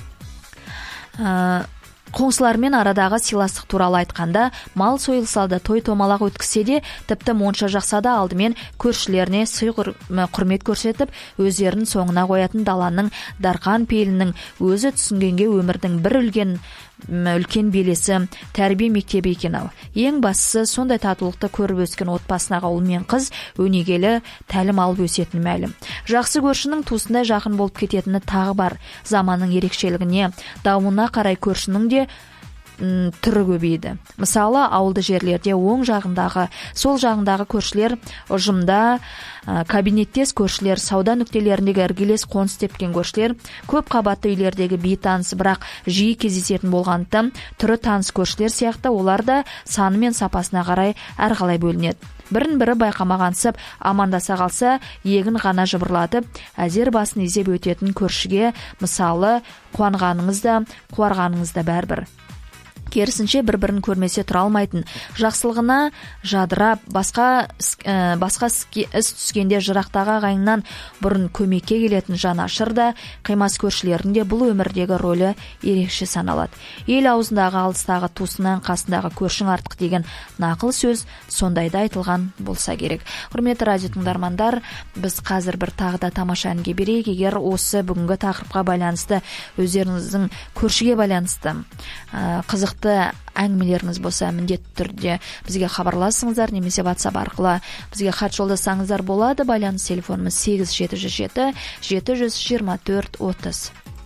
S1: Ә, қоңсылармен арадағы сыйластық туралы айтқанда, мал сойылса да той томалақ өткісе де, тіпті монша жақса да алдымен көршілеріне сый құрмет көрсетіп, өздерін соңына қоятын даланың дарқан пейілінің өзі түсінгенге өмірдің бір үлген үлкен белесі тәрбие мектебі екен-ау. Ең бастысы сондай татулықты көріп өскен отбасынаға ұл мен қыз өнегелі тәлім алып өсетіні мәлім. Жақсы көршінің туысындай жақын болып кететіні тағы бар. Заманның ерекшелігіне, дамуына қарай көршінің де түрі көбейді. Мысалы, ауылды жерлерде оң жағындағы, сол жағындағы көршілер ұжымда, кабинеттес көршілер, сауда нүктелеріндегі іргелес қоныс тепкен көршілер, көп қабатты үйлердегі бейтаныс, бірақ жиі кездесетін болғандықтан түрі таныс көршілер сияқты олар да саны мен сапасына қарай әрқалай бөлінеді. Бірін-бірі байқамағансып, амандаса қалса, егін ғана жыбырлатып, әзер басын изеп өтетін көршіге, мысалы, қуанғаныңыз да, қуарғаныңыз да бәрібір. керісінше бір-бірін көрмесе тұра алмайтын, жақсылығына жадырап, басқа ә, басқа іс түскенде жырақтағы ағайыннан бұрын көмекке келетін жанашыр да, қимас көршілердің де бұл өмірдегі рөлі ерекше саналады. Ел аузындағы алыстағы туысынан қасындағы көршің артық деген нақыл сөз сондайда айтылған болса керек. Құрметті радио тыңдармандар, біз қазір бір тағы да тамаша әнге берейік. Егер осы бүгінгі тақырыпқа байланысты, өздеріңіздің көршіге байланысты ә, қызық әңгімелеріңіз болса, міндетті түрде бізге хабарласыңыздар, немесе WhatsApp арқылы бізге хат жолдасаңыздар болады. Байланыс телефонымыз сегіз жеті жүз жеті жеті жүз жиырма төрт отыз.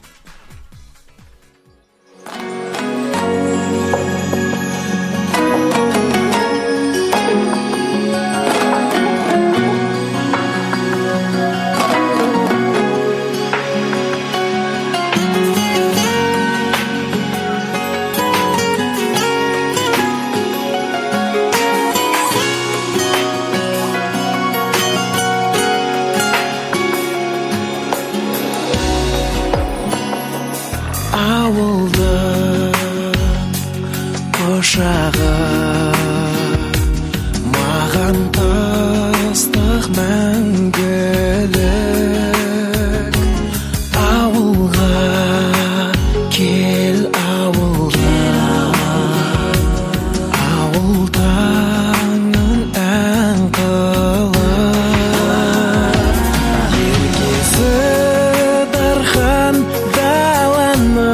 S5: Құшағы маған ыстық мәңгілік, ауылға кел, ауылға ауыл таңын ән қылып, ергесі дархан даланы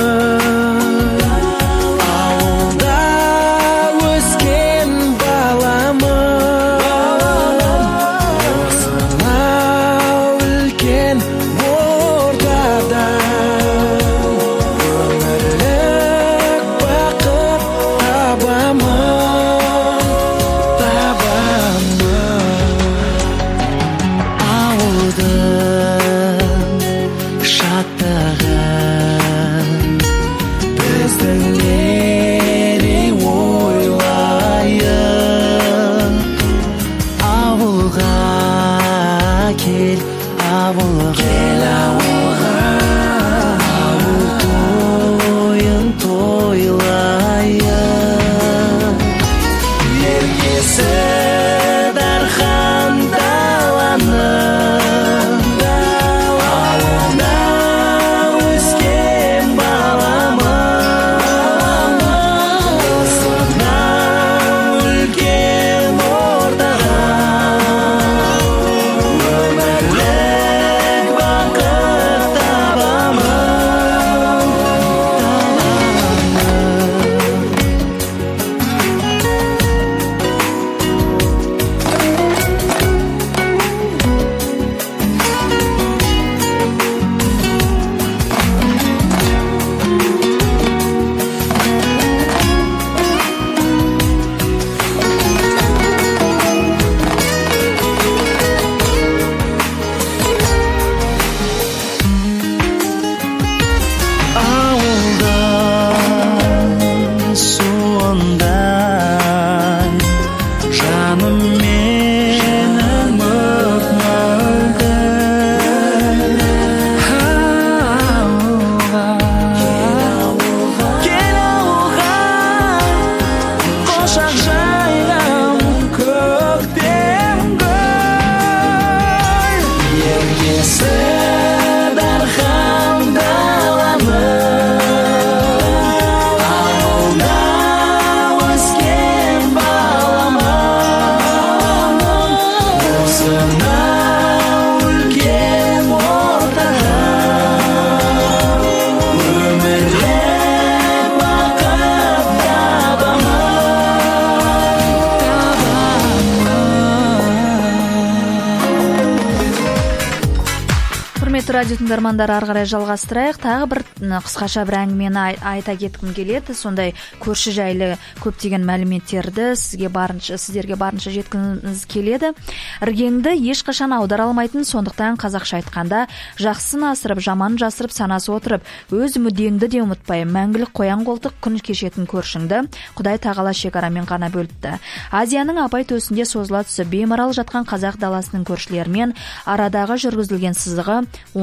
S1: радио тыңдармандары, ары қарай жалғастырайық. Тағы бір қысқаша бір әңгімені айта кеткім келеді. Сондай көрші жайлы көптеген мәліметтерді сізге барынша, сіздерге барынша жеткізгіміз келеді. Іргеңді ешқашан аудара алмайтын, сондықтан қазақша айтқанда жақсысын асырып, жаман жасырып санасы отырып, өз мүддеңді де ұмытпай, мәңгілік қоян қолтық күн кешетін көршіңді Құдай тағала шекарамен ғана бөліпті. Азияның апай төсінде созыла түсіп беймарал жатқан қазақ даласының көршілерімен арадағы жүргізілген сызығы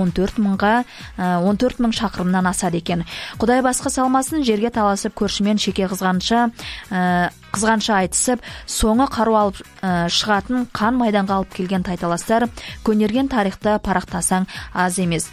S1: он төрт мыңға он төрт мың шақырымнан асады екен. Құдай басқа салмасын, жерге таласып көршімен шеке қызғанша қызғанша айтысып, соңы қару алып шығатын қан майданға алып келген тайталастар көнерген тарихты парақтасаң аз емес.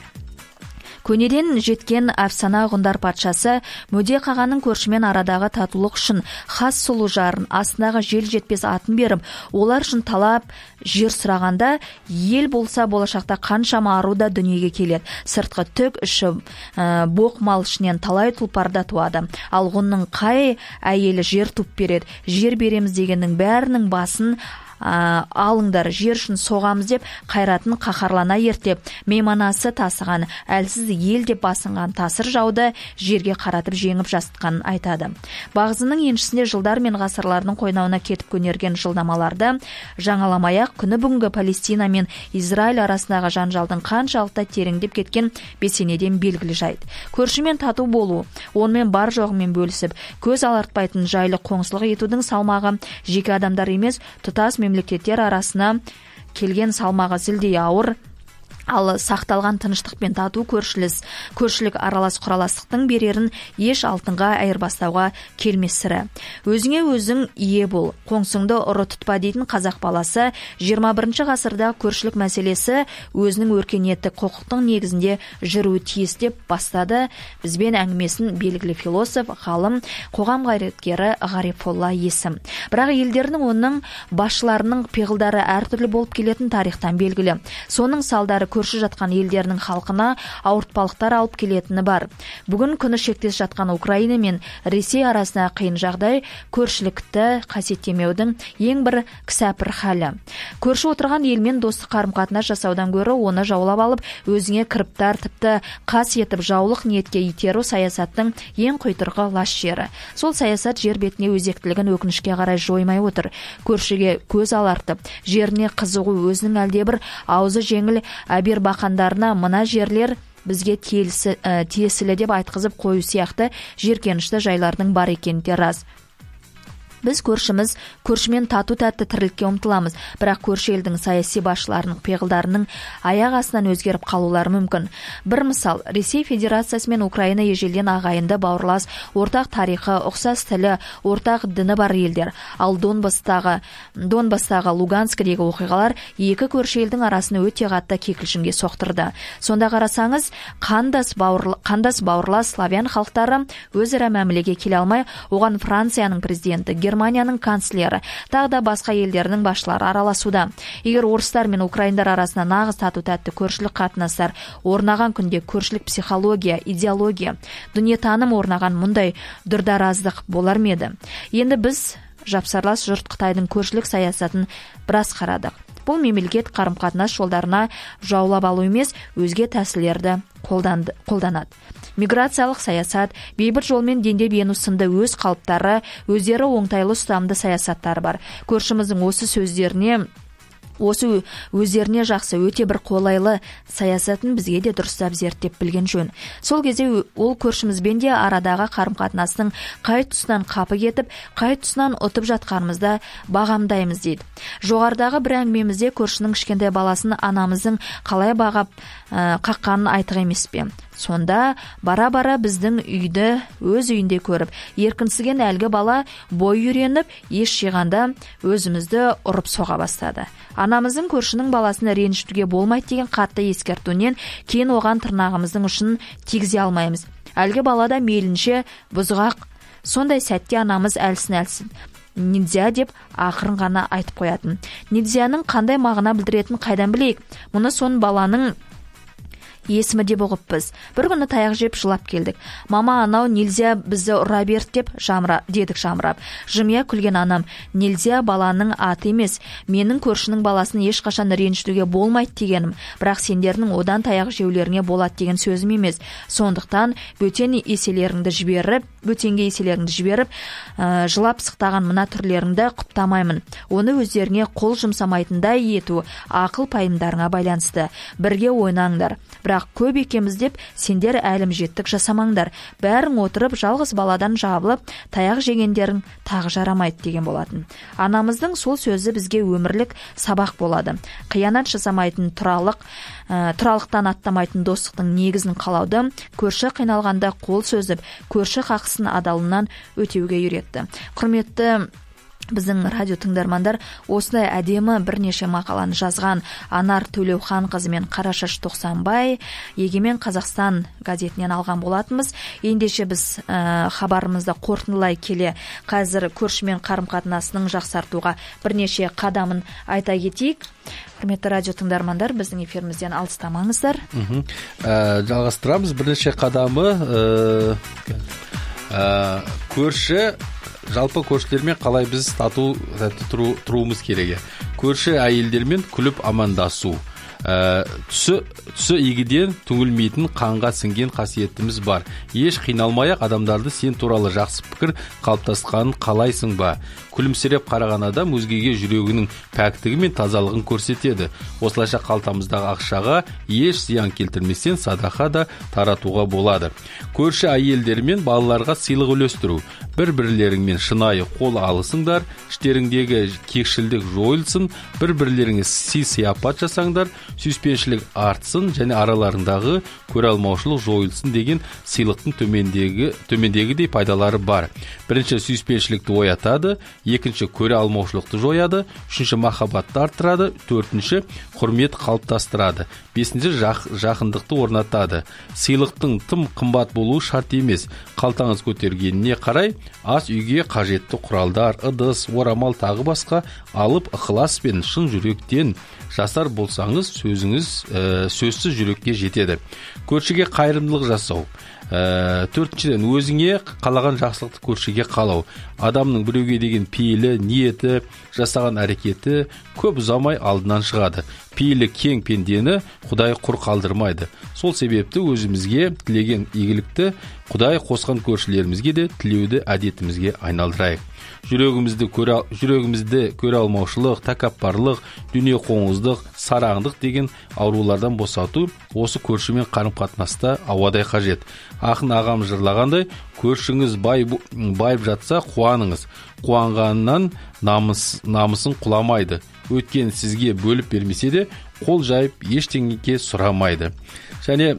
S1: Көнеден жеткен әфсана ғұндар патшасы Мөде қағаның көршімен арадағы татулық үшін хас сұлу жарын астындағы жел жетпес атын беріп, олар үшін талап жер сұрағанда, ел болса болашақта қаншама ару да дүниеге келеді. Сыртқы түк іші ә, боқ мал ішінен талай тұлпарда туады. Ал ғұнның қай әйелі жер туп береді, жер береміз дегеннің бәрінің басын А, алыңдар, жер үшін соғамыз деп қайратын қаһарлана ертеп, мейманасы тасыған, әлсіз ел деп басынған тасыр жауды жерге қаратып жеңіп жастыққанын айтады. Бағзының еншісінде жылдар мен ғасырлардың қойнауына кетіп көнерген жылдамаларды жаңаламай-ақ күні бүгінгі Палестина мен Израиль арасындағы жанжалдың қаншалықты тереңдеп кеткен бесенеден белгілі жайт. Көршімен тату болу, онымен бар жоғымен бөлісіп, көз алартпайтын жайлы қоңсылық етудің салмағы жеке адамдар емес, тұтас мемлекеттер арасына келген салмағы зілдей ауыр, ал сақталған тыныштық пен тату көршіліс, көршілік аралас құраластықтың берерін еш алтынға айырбастауға келмесірі. Өзіңе өзің ие бол, қоңсыңды ұры тұтпа дейтін қазақ баласы жиырма бірінші ғасырда көршілік мәселесі өзінің өркениеттік құқықтың негізінде жүруі тиіс деп бастады бізбен әңгімесін белгілі философ, ғалым, қоғам қайраткері Ғарифолла Есім. Бірақ елдерінің оның басшыларының пиғылдары әртүрлі болып келетін тарихтан белгілі. Соның салдары көрші жатқан елдерінің халқына ауыртпалықтар алып келетіні бар. Бүгін күні шектес жатқан Украина мен Ресей арасына қиын жағдай көршілікті қасиеттемеудің ең бір кісәпір халі. Көрші отырған елмен достық қарым-қатынас жасаудан гөрі оны жаулап алып, өзіңе кіріптар тіпті қас етіп жаулық ниетке итеру саясаттың ең құйтырғы лас жері. Сол саясат жер бетіне өзектілігін өкінішке қарай жоймай отыр. Көршіге көз алартып, жеріне қызығу, өзінің әлдебір аузы жеңіл әбер бақандарына мына жерлер бізге тиесілі деп айтқызып қою сияқты жеркенішті жайлардың бар екені де рас. Біз көршіміз, көршімен тату тәтті тірлікке ұмтыламыз, бірақ көрші елдің саяси басшыларының пиғылдарының аяқ астынан өзгеріп қалулары мүмкін. Бір мысал, Ресей Федерациясы мен Украина ежелден ағайынды бауырлас, ортақ тарихы, ұқсас тілі, ортақ діні бар елдер. Ал Донбастағы, Донбастағы Луганскідегі оқиғалар екі көрші елдің арасын өте қатты кекілшінге соқтырды. Сонда қарасаңыз, қандас бауырлас, қандас бауырлас славян халықтары өзара мәмілеге келе алмай, оған Францияның президенті, Германияның канцлері, тағы да басқа елдерінің басшылары араласуда. Егер орыстар мен украиндар арасында нағыз тату-тәтті көршілік қатынастар орнаған күнде көршілік психология, идеология, дүниетаным орнаған мұндай дүрдараздық болар ма еді? Енді біз жапсарлас жұрт Қытайдың көршілік саясатын біраз қарадық. Бұл мемлекет қарым-қатынас жолдарына жаулап алу емес, өзге тәсілдерді қолданады. Миграциялық саясат, бейбіт жолмен дендеп ену сынды өз қалыптары, өздері оңтайлы ұстамды саясаттар бар. Көршіміздің осы сөздеріне Осы өздеріне жақсы, өте бір қолайлы саясатын бізге де дұрыстап зерттеп білген жөн. Сол кезде ол көршімізбен де арадағы қарым-қатынастың қай тұсынан қапы кетіп, қай тұсынан ұтып жатқанымызда бағамдаймыз дейді. Жоғарыдағы бір әңгімемізде көршінің кішкентай баласын анамыздың қалай бағап ә, қаққанын айтық емес пе? Сонда бара-бара біздің үйді өз үйінде көріп, еркінсіген әлгі бала бой үйреніп, еш жиғанда өзімізді ұрып соға бастады. Анамыздың көршінің баласын ренжітуге болмайды деген қатты ескертуінен кейін оған тырнағымыздың ұшын тигізе алмаймыз. Әлгі балада мейлінше бұзғақ. Сондай сәтте анамыз әлсін-әлсін нельзя деп ақырын ғана айтып қоятын. Нельзяның қандай мағына білдіретін қайдан білейік? Мұны сон баланың есімі деп ұғыппыз. Бір күні таяқ жеп жылап келдік. Мама, анау нельзя бізді ұра берді деп жамыра, дедік жамырап. Жымия күлген анам, нельзя баланың аты емес, менің көршінің баласын ешқашан ренжітуге болмайды дегенім. Бірақ сендердің одан таяқ жеулеріңе болады деген сөзім емес. Сондықтан бөтен еселеріңді жіберіп, бөтенге еселеріңді жіберіп, ә, жылап сықтаған мына түрлеріңді құптамаймын. Оны өздеріңе қол жұмсамайтындай ету ақыл пайымдарыңа байланысты. Бірге ойнаңдар. бірақ көп екеміз деп сендер әлімжеттік жасамаңдар. Бәрің отырып жалғыз баладан жабылып, таяқ жегендерің тағы жарамайды деген болатын. Анамыздың сол сөзі бізге өмірлік сабақ болады. Қиянат жасамайтын тұралық, ә, тұралықтан аттамайтын достықтың негізін қалауды, көрші қиналғанда қол сөзіп, көрші хақысын адалынан өтеуге үйретті. Құрметті біздің радио тыңдармандар, осындай әдемі бірнеше мақаланы жазған Анар Төлеухан қызы мен Қарашаш Тоқсанбай Егемен Қазақстан газетінен алған болатынбыз. Ендеше біз ә, хабарымызды қорытындылай келе, қазір көршімен қарым-қатынасының жақсартуға бірнеше қадамын айта кетейік. Құрметті радио тыңдармандар, біздің эфирімізден алыстамаңыздар.
S2: ә, Жалғастырамыз. Бірнеше қадамы ә, ә, көрші жалпы көршілермен қалай біз тату тұру, тұруымыз керек. Көрші әйелдермен күліп амандасу. Ә, түсі, түсі игіден түңілмейтін қанға сіңген қасиетіміз бар. Еш қиналмай-ақ адамдарды сен туралы жақсы пікір қалыптасқанын қалайсың ба? Күлімсіреп қараған адам өзгеге жүрегінің пәктігі мен тазалығын көрсетеді. Осылайша қалтамыздағы ақшаға еш зиян келтірместен садақа да таратуға болады. Көрші әйелдер мен балаларға сыйлық үлестіру. Бір-бірлеріңмен шынайы қол алысыңдар, іштеріңдегі кекшілдік жойылсын, бір-бірлеріңіз сый-сияпат жасаңдар, сүйіспеншілік артсын және араларындағы көре алмаушылық жойылсын деген сыйлықтың төмендегі төмендегідей пайдалары бар. Бірінші, сүйіспеншілікті оятады, екінші, көре алмаушылықты жояды, үшінші, махаббатты арттырады, төртінші, құрмет қалыптастырады, бесінші, жақ, жақындықты орнатады. Сыйлықтың тым қымбат болуы шарт емес. Қалтаңыз көтергеніне қарай ас үйге қажетті құралдар, ыдыс, орамал тағы басқа алып ықылас пен шын жүректен жасар болсаңыз, сөзіңіз ә, сөзсіз жүрекке жетеді. Көршіге қайырымдылық жасау. Ә, төртіншіден, өзіңе қалаған жақсылықты көршіге қалау. Адамның біреуге деген пейілі, ниеті, жасаған әрекеті көп ұзамай алдынан шығады. Пейілі кең пендені Құдай құр қалдырмайды. Сол себепті өзімізге тілеген игілікті Құдай қосқан көршілерімізге де тілеуді әдетімізге айналдырайық. Жүрегімізді көре, жүрегімізді көре алмаушылық, тәкаппарлық, дүние қоңыздық, сараңдық деген аурулардан босату осы көршімен қарым-қатынаста ауадай қажет. Ақын ағам жырлағандай, көршіңіз бай, байып жатса қуаныңыз. Қуанғанынан намыс, намысын құламайды. Өткен сізге бөліп бермесе де қол жайып ештеңеге сұрамайды. Және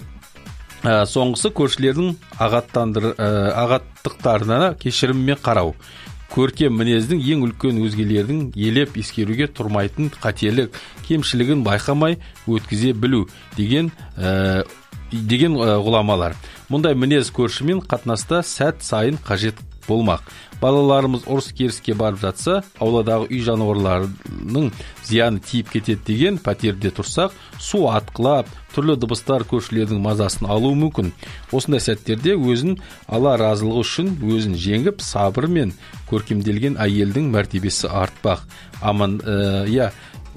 S2: ә, соңғысы көршілердің ағаттандыр, ә, ағаттықтарына кешіріммен қарау. Көркем мінездің ең үлкен өзгелердің елеп ескеруге тұрмайтын қателік, кемшілігін байқамай өткізе білу деген ә, деген ә, ғұламалар. Мұндай мінез көршімен қатынаста сәт сайын қажет болмақ. Балаларымыз ұрыс керіске барып жатса, ауладағы үй жануарларының зияны тиіп кетеді деген пәтерде тұрсақ, су атқылап, түрлі дыбыстар көршілердің мазасын алуы мүмкін. Осындай сәттерде өзін Алла разылығы үшін өзін жеңіп, сабыр мен көркемделген әйелдің мәртебесі артпақ. Аман, ә, я,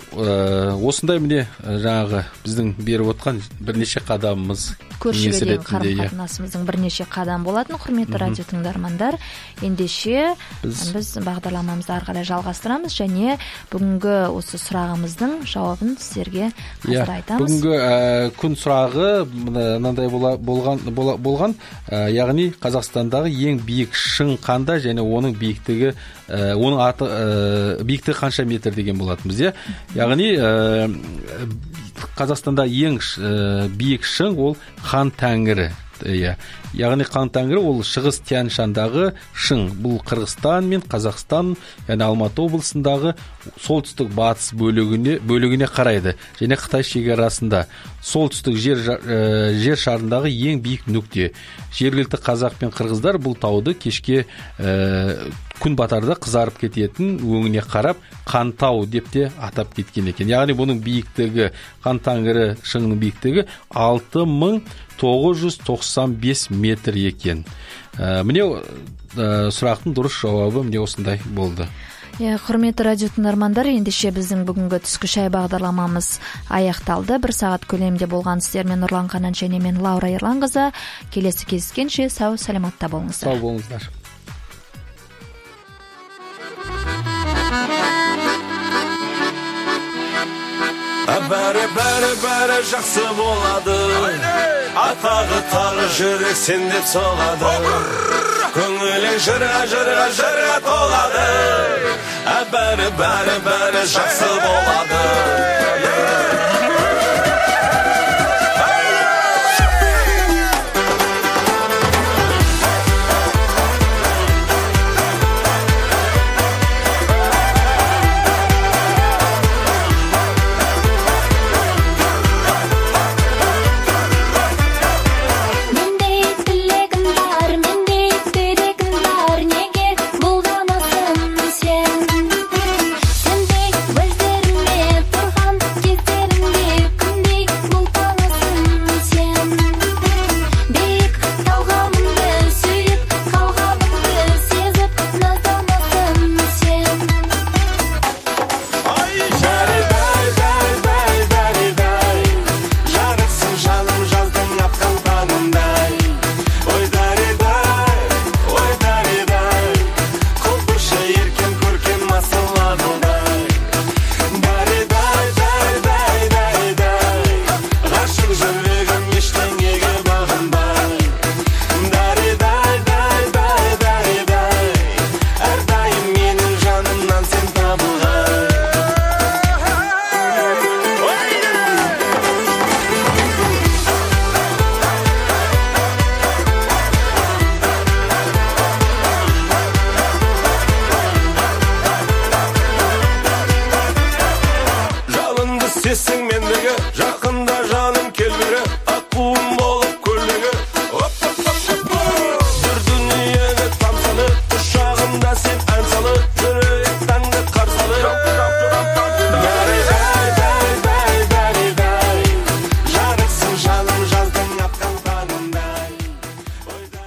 S2: ә, осындай міне жаңағы біздің беріп отқан бірнеше қадамымыз.
S1: Көршіге деген қарым-қатынасымыздың бірнеше қадам болатын. Құрметті радио тыңдармандар, ендеше біз, біз бағдарламамызды ары қарай жалғастырамыз және бүгінгі осы сұрағымыздың жауабын сіздерге қазір айтамыз.
S2: Бүгінгі ә, күн сұрағы мынандай бола, болған, бола, болған ә, яғни Қазақстандағы ең биік шың қандай және оның биіктігі ә, оның аты ә, биіктігі қанша метр деген болатынбыз, иә? Яғни ә, Қазақстанда ең ә, биік шың ол Хан Тәңірі. Иә. Яғни Хан Тәңірі ол шығыс Тянь-Шандағы шың. Бұл Қырғызстан мен Қазақстан, яғни Алматы облысындағы солтүстік батыс бөлігіне бөлігіне қарайды. Және Қытай шекарасында солтүстік жер ә, жер шарындағы ең биік нүкте. Жергілікті қазақ пен қырғыздар бұл тауды кешке ә, күн батарда қызарып кететін өңіне қарап Қантау деп те атап кеткен екен. Яғни бұның биіктігі, Хан Тәңірі шыңының биіктігі алты мың тоғыз жүз тоқсан бес метр екен. Ә, міне ә, сұрақтың дұрыс жауабы міне осындай болды.
S1: Е, құрметті радио тыңдармандар, ендеше біздің бүгінгі түскі шай бағдарламамыз аяқталды. Бір сағат көлемінде болған сіздермен Нұрлан Қанан және мен Лаура Ерланқызы. Келесі кездескенше сау саламатта болыңыздар.
S2: Сау болыңыздар.
S3: бәрі бәрі бәрі жақсы болады. Атағы тағы жүрек сен деп соғады. Көңілің жыра жыра жыра толады. Бәрі бәрі бәрі жақсы болады.